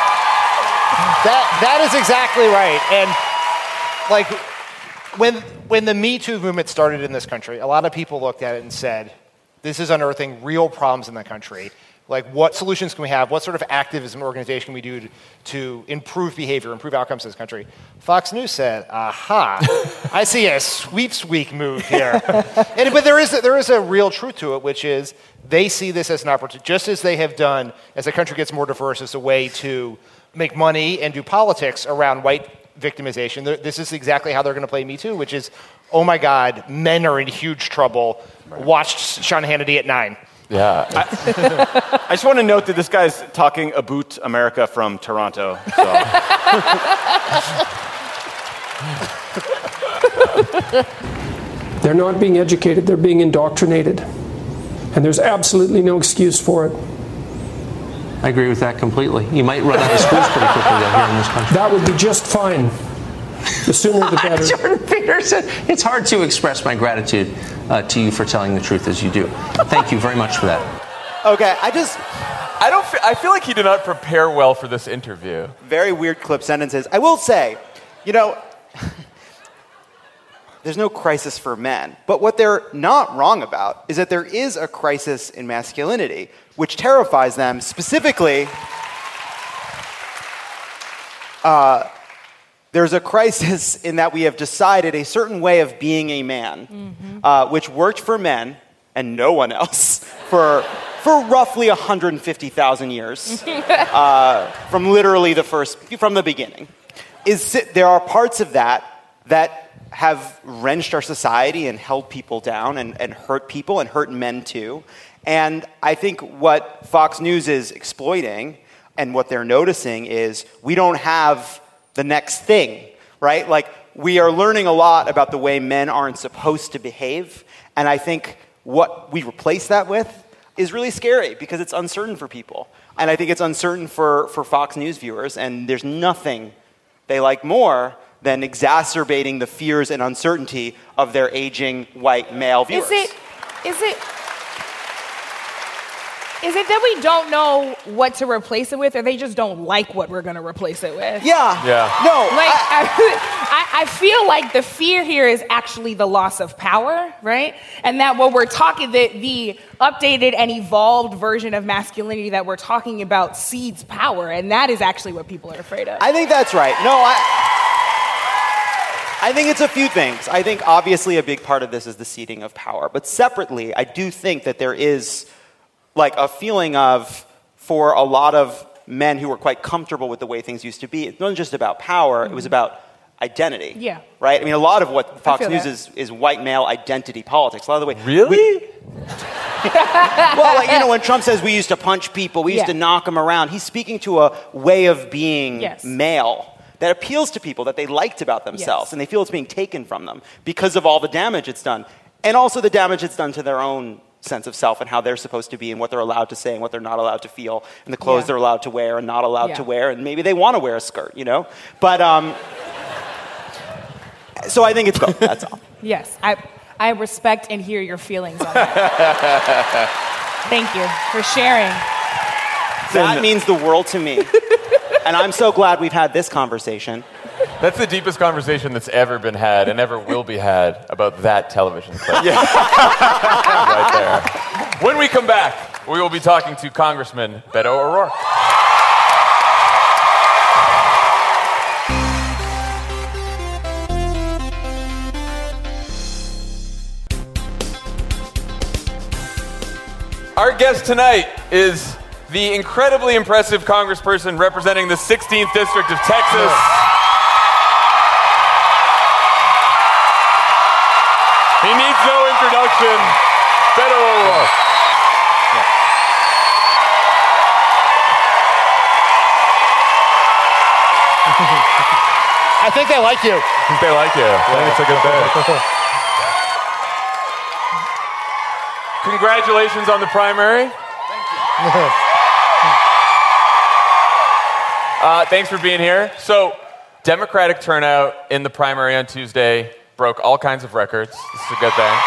That is exactly right. And like when the Me Too movement started in this country, a lot of people looked at it and said, this is unearthing real problems in the country. Like, what solutions can we have? What sort of activism organization can we do to improve behavior, improve outcomes in this country? Fox News said, aha, I see a sweeps week move here. But there is a real truth to it, which is they see this as an opportunity, just as they have done as the country gets more diverse, as a way to make money and do politics around white victimization. This is exactly how they're going to play Me Too, which is, oh my God, men are in huge trouble. Right. Watch Sean Hannity at 9. Yeah. I just want to note that this guy's talking about America from Toronto. So. They're not being educated, they're being indoctrinated. And there's absolutely no excuse for it. I agree with that completely. You might run out of schools pretty quickly though, here in this country. That would be just fine. The sooner the better. Jordan Peterson, it's hard to express my gratitude to you for telling the truth as you do. Thank you very much for that. Okay, I feel like he did not prepare well for this interview. Very weird clip sentences. I will say, there's no crisis for men. But what they're not wrong about is that there is a crisis in masculinity, which terrifies them, specifically there's a crisis in that we have decided a certain way of being a man, which worked for men and no one else for roughly 150,000 years, from literally from the beginning. There are parts of that have wrenched our society and held people down and hurt people and hurt men too. And I think what Fox News is exploiting and what they're noticing is we don't have the next thing, right? Like, we are learning a lot about the way men aren't supposed to behave. And I think what we replace that with is really scary because it's uncertain for people. And I think it's uncertain for Fox News viewers. And there's nothing they like more than exacerbating the fears and uncertainty of their aging white male viewers. Is it that we don't know what to replace it with, or they just don't like what we're going to replace it with? Yeah. No. Like, I feel like the fear here is actually the loss of power, right? And that what we're talking, the updated and evolved version of masculinity that we're talking about cedes power, and that is actually what people are afraid of. I think that's right. No, I think it's a few things. I think obviously a big part of this is the ceding of power. But separately, I do think that there is like a feeling of, for a lot of men who were quite comfortable with the way things used to be, it wasn't just about power, it was about identity. Yeah. Right? I mean, a lot of what Fox News is white male identity politics. A lot of the way... Really? Well, like, you know, when Trump says we used to punch people, we used to knock them around, he's speaking to a way of being male that appeals to people, that they liked about themselves, and they feel it's being taken from them because of all the damage it's done. And also the damage it's done to their own sense of self and how they're supposed to be and what they're allowed to say and what they're not allowed to feel and the clothes they're allowed to wear and not allowed to wear, and maybe they want to wear a skirt, you know? But, so I think it's both, that's all. Yes, I respect and hear your feelings on that. Thank you for sharing. That means the world to me. And I'm so glad we've had this conversation. That's the deepest conversation that's ever been had and ever will be had about that television clip. Right there. When we come back, we will be talking to Congressman Beto O'Rourke. Our guest tonight is the incredibly impressive congressperson representing the 16th District of Texas. He needs no introduction. Beto O'Rourke. I think they like you. I think they like you. I think it's a good day. Congratulations on the primary. Thank you. Thanks for being here. So, Democratic turnout in the primary on Tuesday broke all kinds of records. This is a good thing.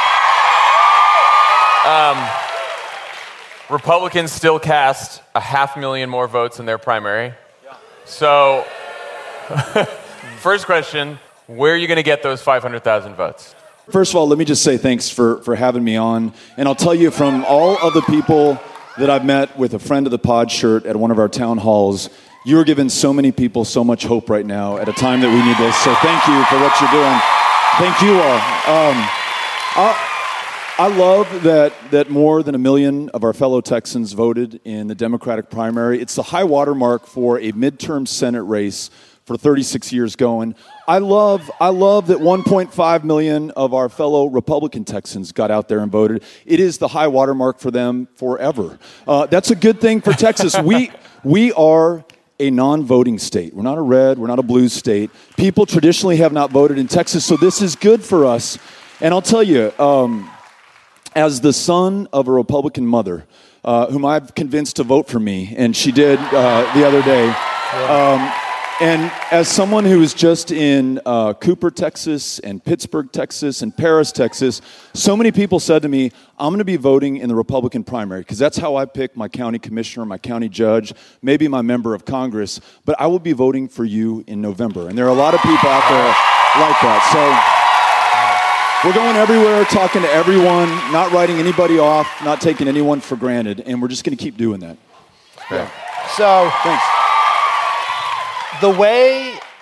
Republicans still cast 500,000 more votes in their primary. So, first question, where are you going to get those 500,000 votes? First of all, let me just say thanks for having me on. And I'll tell you, from all of the people that I've met with a friend of the pod shirt at one of our town halls, you are giving so many people so much hope right now at a time that we need this. So thank you for what you're doing. Thank you all. I love that more than 1 million of our fellow Texans voted in the Democratic primary. It's the high watermark for a midterm Senate race for 36 years going. I love that 1.5 million of our fellow Republican Texans got out there and voted. It is the high watermark for them forever. That's a good thing for Texas. We are a non-voting state. We're not a red, we're not a blue state. People traditionally have not voted in Texas, so this is good for us. And I'll tell you, as the son of a Republican mother, whom I've convinced to vote for me, and she did the other day, and as someone who was just in Cooper, Texas, and Pittsburgh, Texas, and Paris, Texas, so many people said to me, I'm going to be voting in the Republican primary, because that's how I pick my county commissioner, my county judge, maybe my member of Congress, but I will be voting for you in November. And there are a lot of people out there like that. So we're going everywhere, talking to everyone, not writing anybody off, not taking anyone for granted, and we're just going to keep doing that. Yeah. So thanks. The way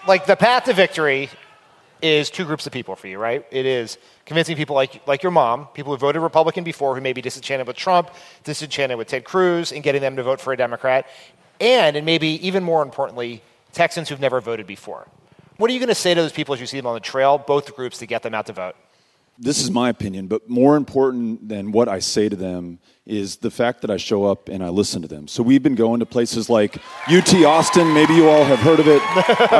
like the path to victory is two groups of people for you, right? It is convincing people like your mom, people who voted Republican before, who may be disenchanted with Trump, disenchanted with Ted Cruz, and getting them to vote for a Democrat. And maybe even more importantly, Texans who've never voted before. What are you going to say to those people as you see them on the trail, both groups, to get them out to vote? This is my opinion, but more important than what I say to them is the fact that I show up and I listen to them. So we've been going to places like UT Austin. Maybe you all have heard of it.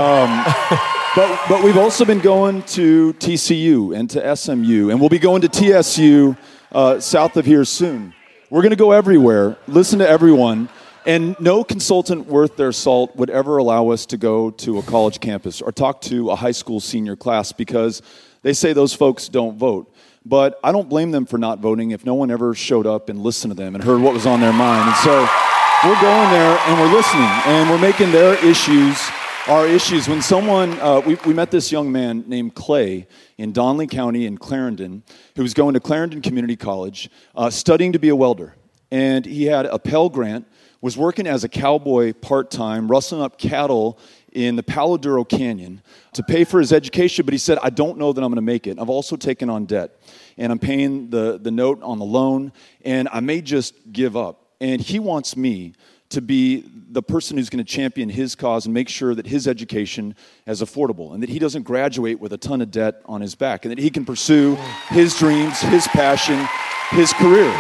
But we've also been going to TCU and to SMU, and we'll be going to TSU south of here soon. We're going to go everywhere, listen to everyone, and no consultant worth their salt would ever allow us to go to a college campus or talk to a high school senior class because they say those folks don't vote. But I don't blame them for not voting if no one ever showed up and listened to them and heard what was on their mind. And so we're going there and we're listening and we're making their issues our issues. When someone, we met this young man named Clay in Donley County in Clarendon, who was going to Clarendon Community College, studying to be a welder. And he had a Pell Grant, was working as a cowboy part-time, rustling up cattle in the Palo Duro Canyon to pay for his education, but he said, I don't know that I'm going to make it. I've also taken on debt, and I'm paying the note on the loan, and I may just give up. And he wants me to be the person who's going to champion his cause and make sure that his education is affordable and that he doesn't graduate with a ton of debt on his back and that he can pursue his dreams, his passion, his career.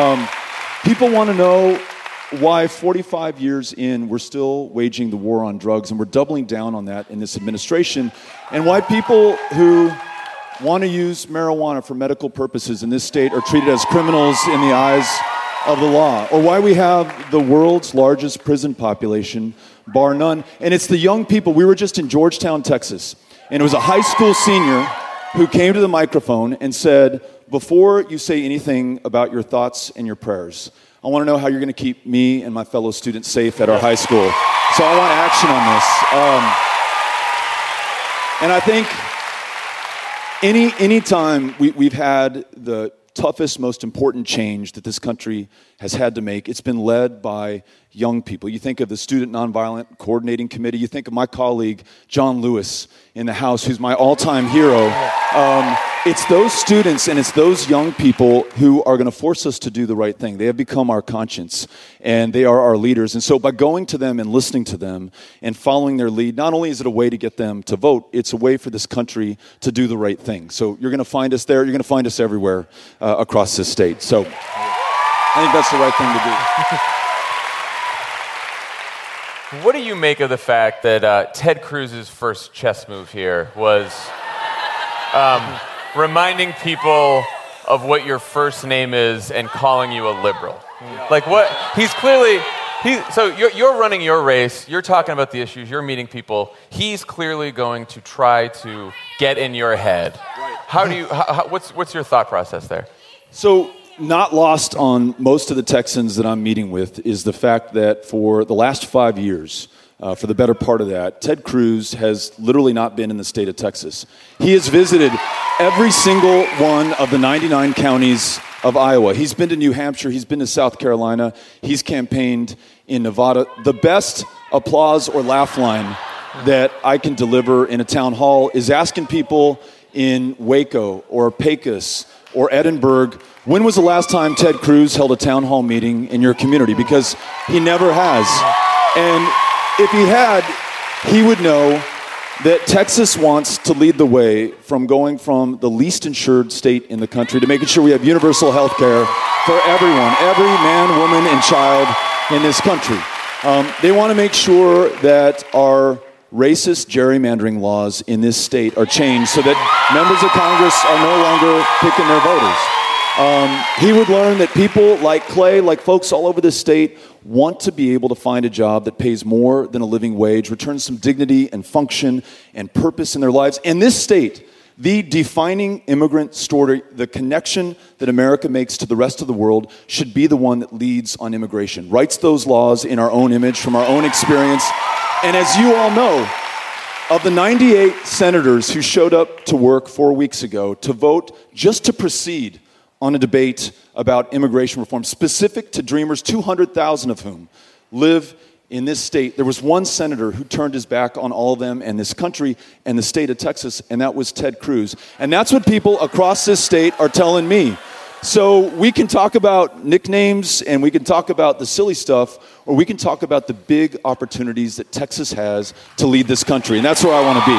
People want to know why 45 years in we're still waging the war on drugs, and we're doubling down on that in this administration, and why people who want to use marijuana for medical purposes in this state are treated as criminals in the eyes of the law, or why we have the world's largest prison population, bar none. And it's the young people. We were just in Georgetown, Texas, and it was a high school senior who came to the microphone and said, before you say anything about your thoughts and your prayers, I want to know how you're going to keep me and my fellow students safe at our high school. So I want action on this. And I think any time we've had the toughest, most important change that this country has had to make, it's been led by young people. You think of the Student Nonviolent Coordinating Committee. You think of my colleague, John Lewis, in the House, who's my all-time hero. It's those students and it's those young people who are going to force us to do the right thing. They have become our conscience, and they are our leaders. And so by going to them and listening to them and following their lead, not only is it a way to get them to vote, it's a way for this country to do the right thing. So you're going to find us there. You're going to find us everywhere across this state. So I think that's the right thing to do. What do you make of the fact that Ted Cruz's first chess move here was reminding people of what your first name is and calling you a liberal? Like what? So you're running your race. You're talking about the issues. You're meeting people. He's clearly going to try to get in your head. Right. What's your thought process there? So not lost on most of the Texans that I'm meeting with is the fact that for the last 5 years, for the better part of that, Ted Cruz has literally not been in the state of Texas. He has visited every single one of the 99 counties of Iowa. He's been to New Hampshire. He's been to South Carolina. He's campaigned in Nevada. The best applause or laugh line that I can deliver in a town hall is asking people in Waco or Pecos or Edinburgh, when was the last time Ted Cruz held a town hall meeting in your community? Because he never has. And if he had, he would know that Texas wants to lead the way from going from the least insured state in the country to making sure we have universal health care for everyone, every man, woman, and child in this country. They want to make sure that our racist gerrymandering laws in this state are changed so that members of Congress are no longer picking their voters. He would learn that people like Clay, like folks all over this state, want to be able to find a job that pays more than a living wage, returns some dignity and function and purpose in their lives. And this state, the defining immigrant story, the connection that America makes to the rest of the world, should be the one that leads on immigration, writes those laws in our own image, from our own experience. And as you all know, of the 98 senators who showed up to work 4 weeks ago to vote just to proceed on a debate about immigration reform, specific to Dreamers, 200,000 of whom live in this state, there was one senator who turned his back on all of them and this country and the state of Texas, and that was Ted Cruz. And that's what people across this state are telling me. So we can talk about nicknames and we can talk about the silly stuff, or we can talk about the big opportunities that Texas has to lead this country, and that's where I want to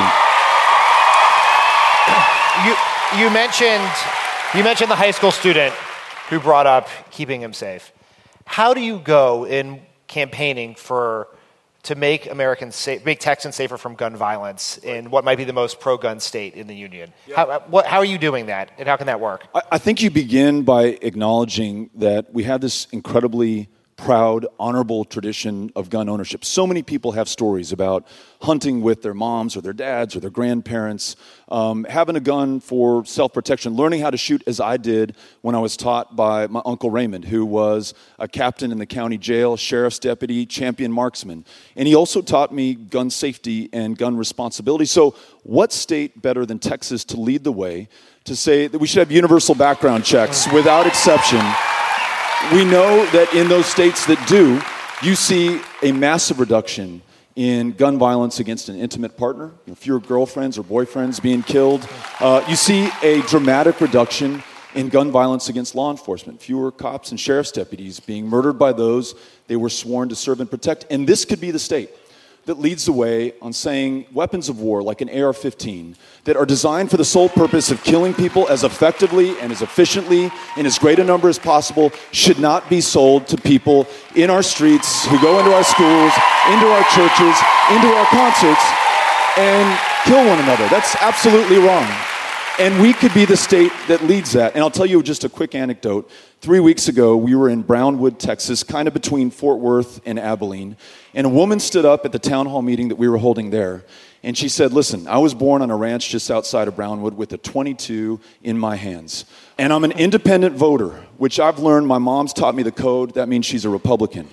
be. You mentioned the high school student who brought up keeping him safe. How do you go in campaigning to make make Texans safer from gun violence in what might be the most pro-gun state in the union? Yeah. How are you doing that, and how can that work? I think you begin by acknowledging that we have this incredibly proud, honorable tradition of gun ownership. So many people have stories about hunting with their moms or their dads or their grandparents, having a gun for self-protection, learning how to shoot as I did when I was taught by my Uncle Raymond, who was a captain in the county jail, sheriff's deputy, champion marksman. And he also taught me gun safety and gun responsibility. So what state better than Texas to lead the way to say that we should have universal background checks without exception? We know that in those states that do, you see a massive reduction in gun violence against an intimate partner, fewer girlfriends or boyfriends being killed. You see a dramatic reduction in gun violence against law enforcement, fewer cops and sheriff's deputies being murdered by those they were sworn to serve and protect. And this could be the state that leads the way on saying weapons of war like an AR-15 that are designed for the sole purpose of killing people as effectively and as efficiently in as great a number as possible should not be sold to people in our streets who go into our schools, into our churches, into our concerts, and kill one another. That's absolutely wrong. And we could be the state that leads that. And I'll tell you just a quick anecdote. 3 weeks ago, we were in Brownwood, Texas, kind of between Fort Worth and Abilene. And a woman stood up at the town hall meeting that we were holding there. And she said, listen, I was born on a ranch just outside of Brownwood with a .22 in my hands. And I'm an independent voter, which I've learned my mom's taught me the code. That means she's a Republican.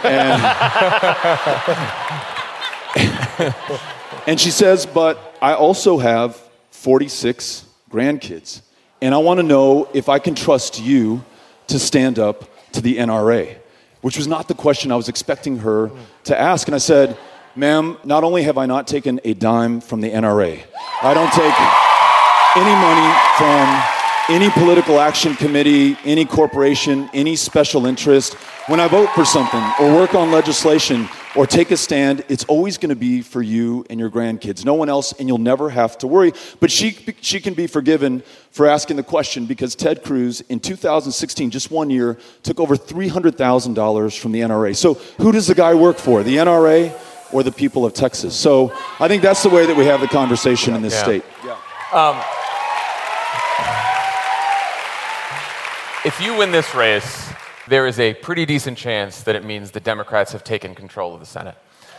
And she says, but I also have 46 grandkids. And I want to know if I can trust you to stand up to the NRA, which was not the question I was expecting her to ask. And I said, ma'am, not only have I not taken a dime from the NRA, I don't take any money from any political action committee, any corporation, any special interest. When I vote for something or work on legislation or take a stand, it's always going to be for you and your grandkids, no one else, and you'll never have to worry. But she can be forgiven for asking the question because Ted Cruz, in 2016, just 1 year, took over $300,000 from the NRA. So who does the guy work for, the NRA or the people of Texas? So I think that's the way that we have the conversation in this state. Yeah. If you win this race, there is a pretty decent chance that it means the Democrats have taken control of the Senate.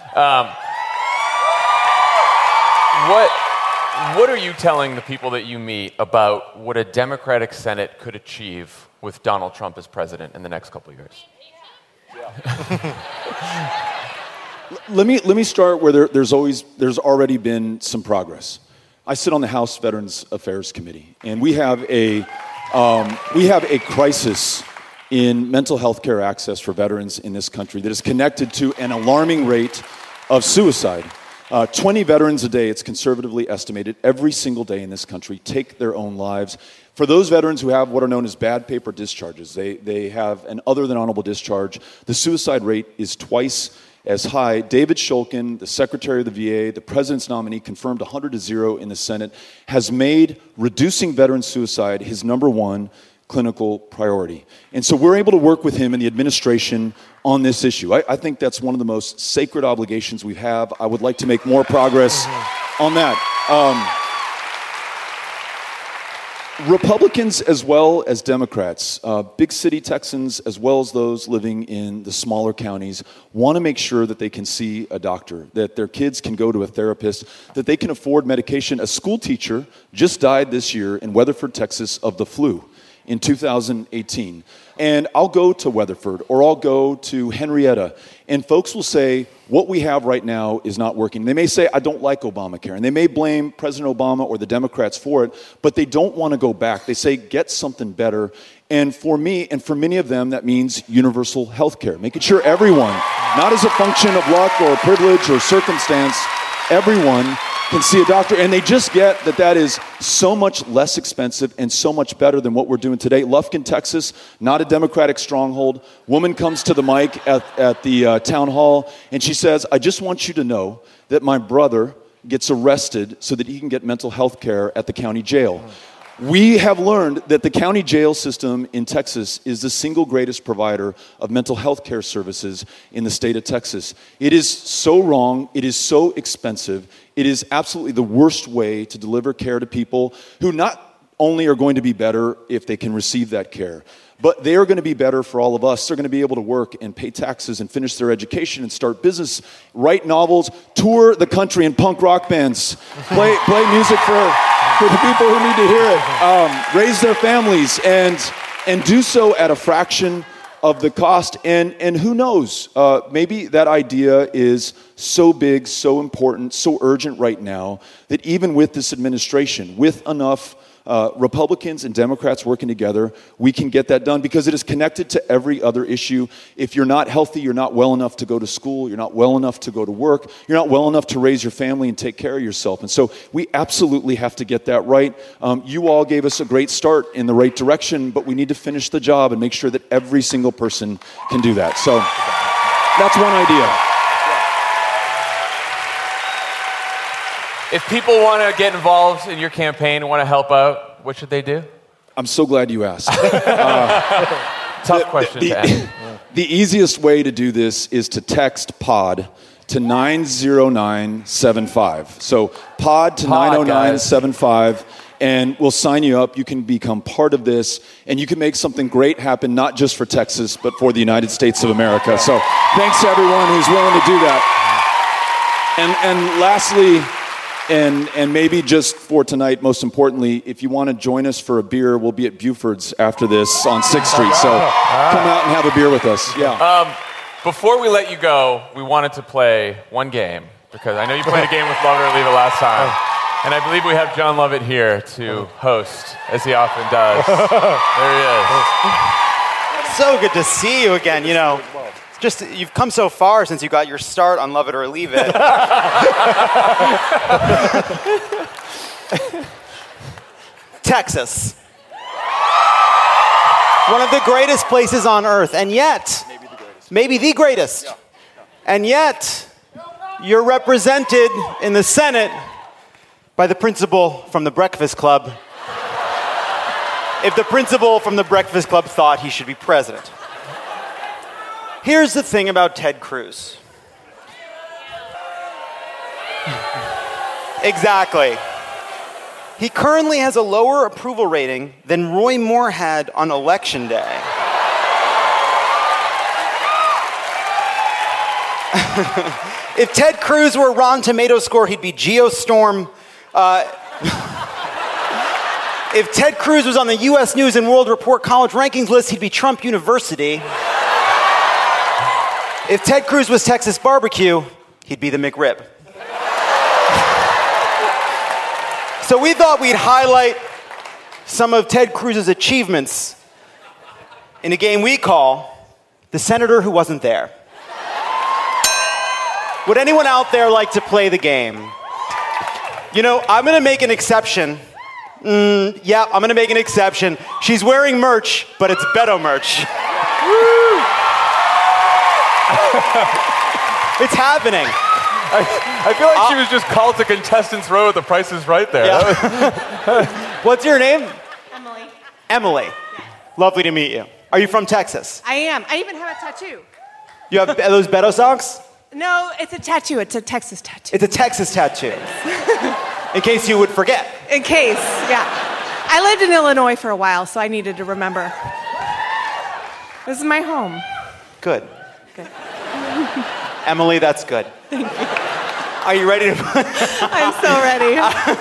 What are you telling the people that you meet about what a Democratic Senate could achieve with Donald Trump as president in the next couple of years? Let me start where there's already been some progress. I sit on the House Veterans Affairs Committee, and we have a crisis in mental health care access for veterans in this country that is connected to an alarming rate of suicide. 20 veterans a day, it's conservatively estimated, every single day in this country take their own lives. For those veterans who have what are known as bad paper discharges, they have an other than honorable discharge, the suicide rate is twice as high. David Shulkin, the Secretary of the VA, the President's nominee, confirmed 100-0 in the Senate, has made reducing veteran suicide his number one clinical priority. And so we're able to work with him and the administration on this issue. I think that's one of the most sacred obligations we have. I would like to make more progress on that. Republicans as well as Democrats, big city Texans as well as those living in the smaller counties, want to make sure that they can see a doctor, that their kids can go to a therapist, that they can afford medication. A school teacher just died this year in Weatherford, Texas, of the flu in 2018. And I'll go to Weatherford or I'll go to Henrietta, and folks will say, what we have right now is not working. They may say, I don't like Obamacare, and they may blame President Obama or the Democrats for it, but they don't want to go back. They say, get something better. And for me, and for many of them, that means universal health care. Making sure everyone, not as a function of luck or privilege or circumstance, everyone can see a doctor. And they just get that that is so much less expensive and so much better than what we're doing today. Lufkin, Texas, not a Democratic stronghold. Woman comes to the mic at the town hall, and she says, I just want you to know that my brother gets arrested so that he can get mental health care at the county jail. We have learned that the county jail system in Texas is the single greatest provider of mental health care services in the state of Texas. It is so wrong. It is so expensive. It is absolutely the worst way to deliver care to people who not only are going to be better if they can receive that care, but they are going to be better for all of us. They're going to be able to work and pay taxes and finish their education and start business, write novels, tour the country in punk rock bands, play music for the people who need to hear it, raise their families, and do so at a fraction of the cost. And who knows, maybe that idea is so big, so important, so urgent right now that even with this administration, with enough Republicans and Democrats working together, we can get that done because it is connected to every other issue. If you're not healthy, you're not well enough to go to school, you're not well enough to go to work, you're not well enough to raise your family and take care of yourself. And so we absolutely have to get that right. You all gave us a great start in the right direction, but we need to finish the job and make sure that every single person can do that. So that's one idea. If people want to get involved in your campaign and want to help out, what should they do? I'm so glad you asked. Tough question to ask. The easiest way to do this is to text POD to 90975. So POD to 90975, and we'll sign you up. You can become part of this, and you can make something great happen, not just for Texas, but for the United States of America. So thanks to everyone who's willing to do that. And lastly, and maybe just for tonight, most importantly, if you want to join us for a beer, we'll be at Buford's after this on 6th Street. So come out and have a beer with us. Yeah. Before we let you go, we wanted to play one game, because I know you played a game with Love It or Leave It last time. And I believe we have John Lovett here to host, as he often does. There he is. So good to see you again. You know, just you've come so far since you got your start on Love It or Leave It. Texas. One of the greatest places on earth, and yet, maybe the greatest. And yet, you're represented in the Senate by the principal from the Breakfast Club. If the principal from the Breakfast Club thought he should be president. Here's the thing about Ted Cruz. Exactly. He currently has a lower approval rating than Roy Moore had on Election Day. If Ted Cruz were Rotten Tomatoes score, he'd be Geostorm. If Ted Cruz was on the U.S. News and World Report college rankings list, he'd be Trump University. If Ted Cruz was Texas barbecue, he'd be the McRib. So we thought we'd highlight some of Ted Cruz's achievements in a game we call The Senator Who Wasn't There. Would anyone out there like to play the game? You know, I'm going to make an exception. I'm going to make an exception. She's wearing merch, but it's Beto merch. It's happening. I feel like she was just called to Contestants Row at The Price is Right there. Yeah. What's your name? Emily. Emily. Yeah. Lovely to meet you. Are you from Texas? I am. I even have a tattoo. You have those Beto socks? No, it's a tattoo. It's a Texas tattoo. It's a Texas tattoo. In case you would forget. In case, yeah. I lived in Illinois for a while, so I needed to remember. This is my home. Good. Good. Emily, that's good. Thank you. Are you ready to play? I'm so ready.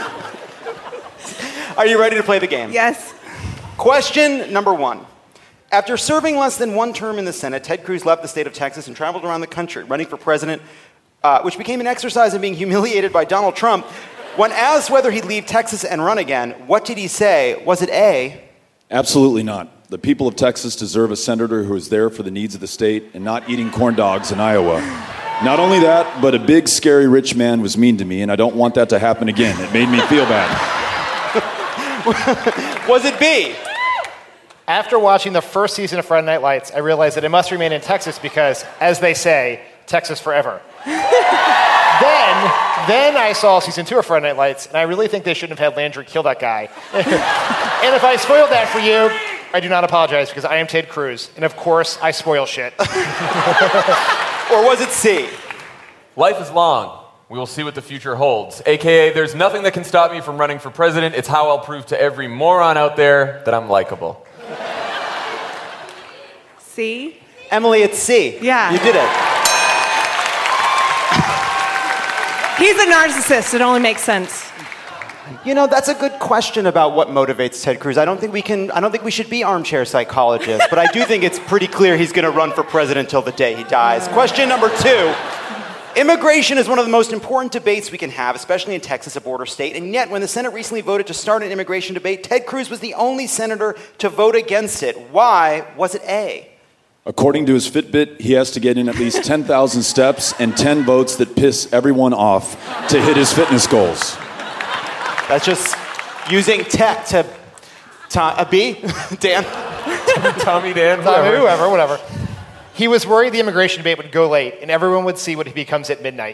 Are you ready to play the game? Yes. Question number 1. After serving less than one term in the Senate, Ted Cruz left the state of Texas and traveled around the country running for president, which became an exercise in being humiliated by Donald Trump. When asked whether he'd leave Texas and run again, what did he say? Was it A? Absolutely not. The people of Texas deserve a senator who is there for the needs of the state and not eating corn dogs in Iowa. Not only that, but a big, scary rich man was mean to me, and I don't want that to happen again. It made me feel bad. Was it B? After watching the first season of Friday Night Lights, I realized that it must remain in Texas because, as they say, Texas forever. Then I saw season 2 of Friday Night Lights, and I really think they shouldn't have had Landry kill that guy. And if I spoiled that for you, I do not apologize because I am Ted Cruz, and of course I spoil shit. Or was it C? Life is long. We will see what the future holds. AKA, there's nothing that can stop me from running for president. It's how I'll prove to every moron out there that I'm likable. C? Emily, it's C. Yeah. You did it. He's a narcissist. It only makes sense. You know, that's a good question about what motivates Ted Cruz. I don't think we should be armchair psychologists, but I do think it's pretty clear he's going to run for president till the day he dies. Question number 2. Immigration is one of the most important debates we can have, especially in Texas, a border state. And yet, when the Senate recently voted to start an immigration debate, Ted Cruz was the only senator to vote against it. Why? Was it A? According to his Fitbit, he has to get in at least 10,000 steps and 10 votes that piss everyone off to hit his fitness goals. That's just using tech to a B? Dan? Tommy, Dan, Whoever, whatever. He was worried the immigration debate would go late and everyone would see what he becomes at midnight.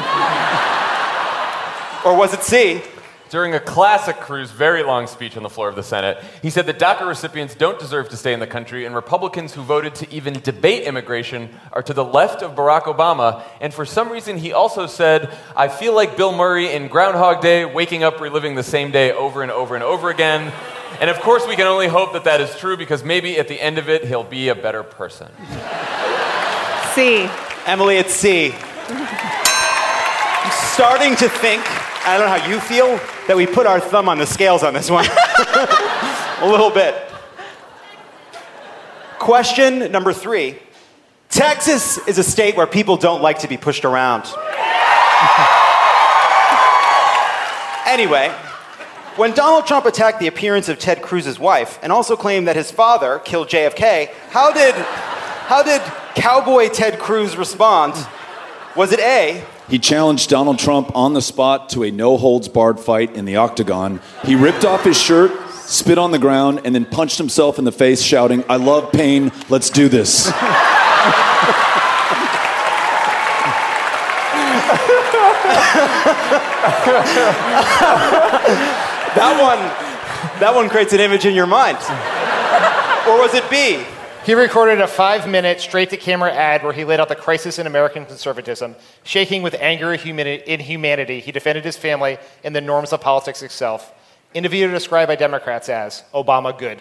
Or was it C? During a classic Cruz very long speech on the floor of the Senate, he said that DACA recipients don't deserve to stay in the country, and Republicans who voted to even debate immigration are to the left of Barack Obama. And for some reason, he also said, I feel like Bill Murray in Groundhog Day, waking up reliving the same day over and over and over again. And of course, we can only hope that that is true, because maybe at the end of it, he'll be a better person. C. Emily, it's C. I'm starting to think, I don't know how you feel, that we put our thumb on the scales on this one. A little bit. Question number 3. Texas is a state where people don't like to be pushed around. Anyway, when Donald Trump attacked the appearance of Ted Cruz's wife and also claimed that his father killed JFK, how did cowboy Ted Cruz respond? Was it A? He challenged Donald Trump on the spot to a no-holds-barred fight in the octagon. He ripped off his shirt, spit on the ground, and then punched himself in the face, shouting, I love pain, let's do this. That one creates an image in your mind. Or was it B? He recorded a 5-minute straight-to-camera ad where he laid out the crisis in American conservatism. Shaking with anger and inhumanity, he defended his family and the norms of politics itself. In a video described by Democrats as Obama good.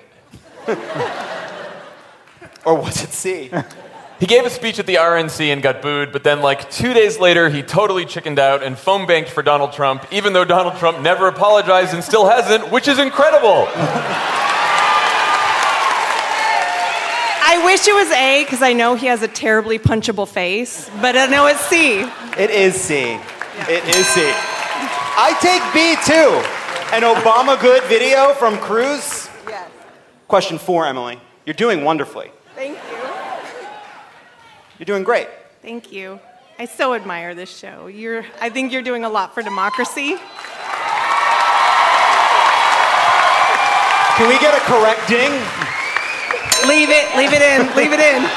Or was it C? He gave a speech at the RNC and got booed, but then like 2 days later, he totally chickened out and phone banked for Donald Trump, even though Donald Trump never apologized and still hasn't, which is incredible. I wish it was A, because I know he has a terribly punchable face, but I know it's C. It is C. Yeah. It is C. I take B too. An Obama good video from Cruz? Yes. Question 4, Emily. You're doing wonderfully. Thank you. You're doing great. Thank you. I so admire this show. I think you're doing a lot for democracy. Can we get a correct ding? Leave it in.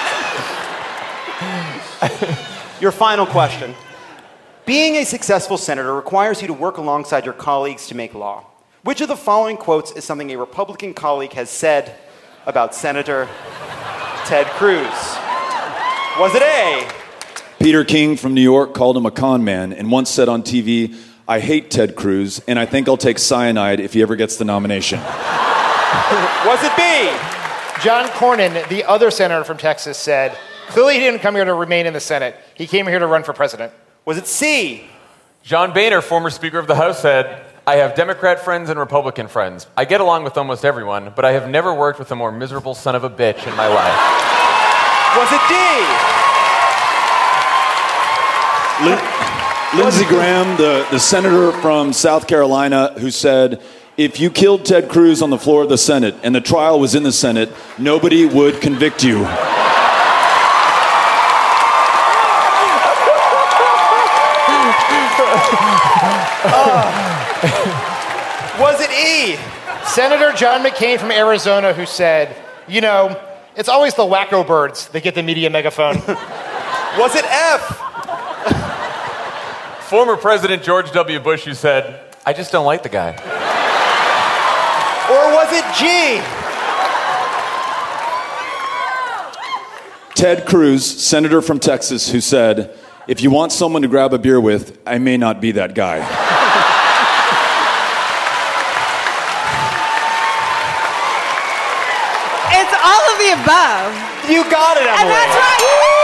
Your final question. Being a successful senator requires you to work alongside your colleagues to make law. Which of the following quotes is something a Republican colleague has said about Senator Ted Cruz? Was it A? Peter King from New York called him a con man and once said on TV, I hate Ted Cruz, and I think I'll take cyanide if he ever gets the nomination. Was it B? John Cornyn, the other senator from Texas, said, clearly he didn't come here to remain in the Senate. He came here to run for president. Was it C? John Boehner, former Speaker of the House, said, I have Democrat friends and Republican friends. I get along with almost everyone, but I have never worked with a more miserable son of a bitch in my life. Was it D? Lindsey Graham, the senator from South Carolina, who said, if you killed Ted Cruz on the floor of the Senate and the trial was in the Senate, nobody would convict you. Was it E? Senator John McCain from Arizona, who said, you know, it's always the wacko birds that get the media megaphone. Was it F? Former President George W. Bush, who said, I just don't like the guy. Or was it G? Ted Cruz, senator from Texas, who said, if you want someone to grab a beer with, I may not be that guy. It's all of the above. You got it, Emily. And that's right.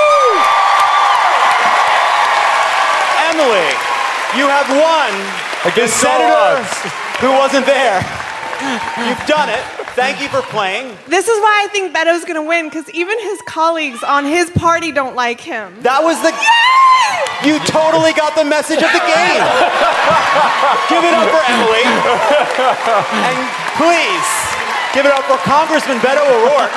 Emily, you have won the senator who wasn't there. You've done it. Thank you for playing. This is why I think Beto's going to win, because even his colleagues on his party don't like him. That was the... You totally got the message of the game. Give it up for Emily. And please, give it up for Congressman Beto O'Rourke.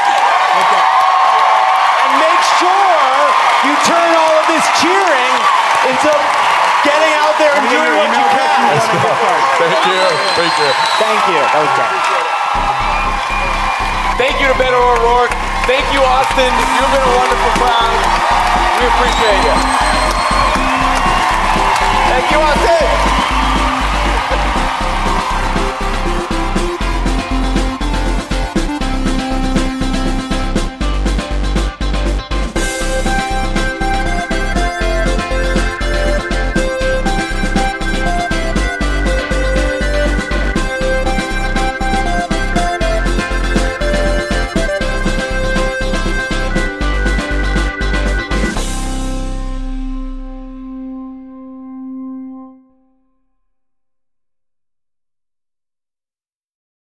And make sure you turn all of this cheering into getting out there and doing what you can. Thank you. Thank you. Thank you. That was great. Thank you to Beto O'Rourke. Thank you, Austin. You've been a wonderful crowd. We appreciate you.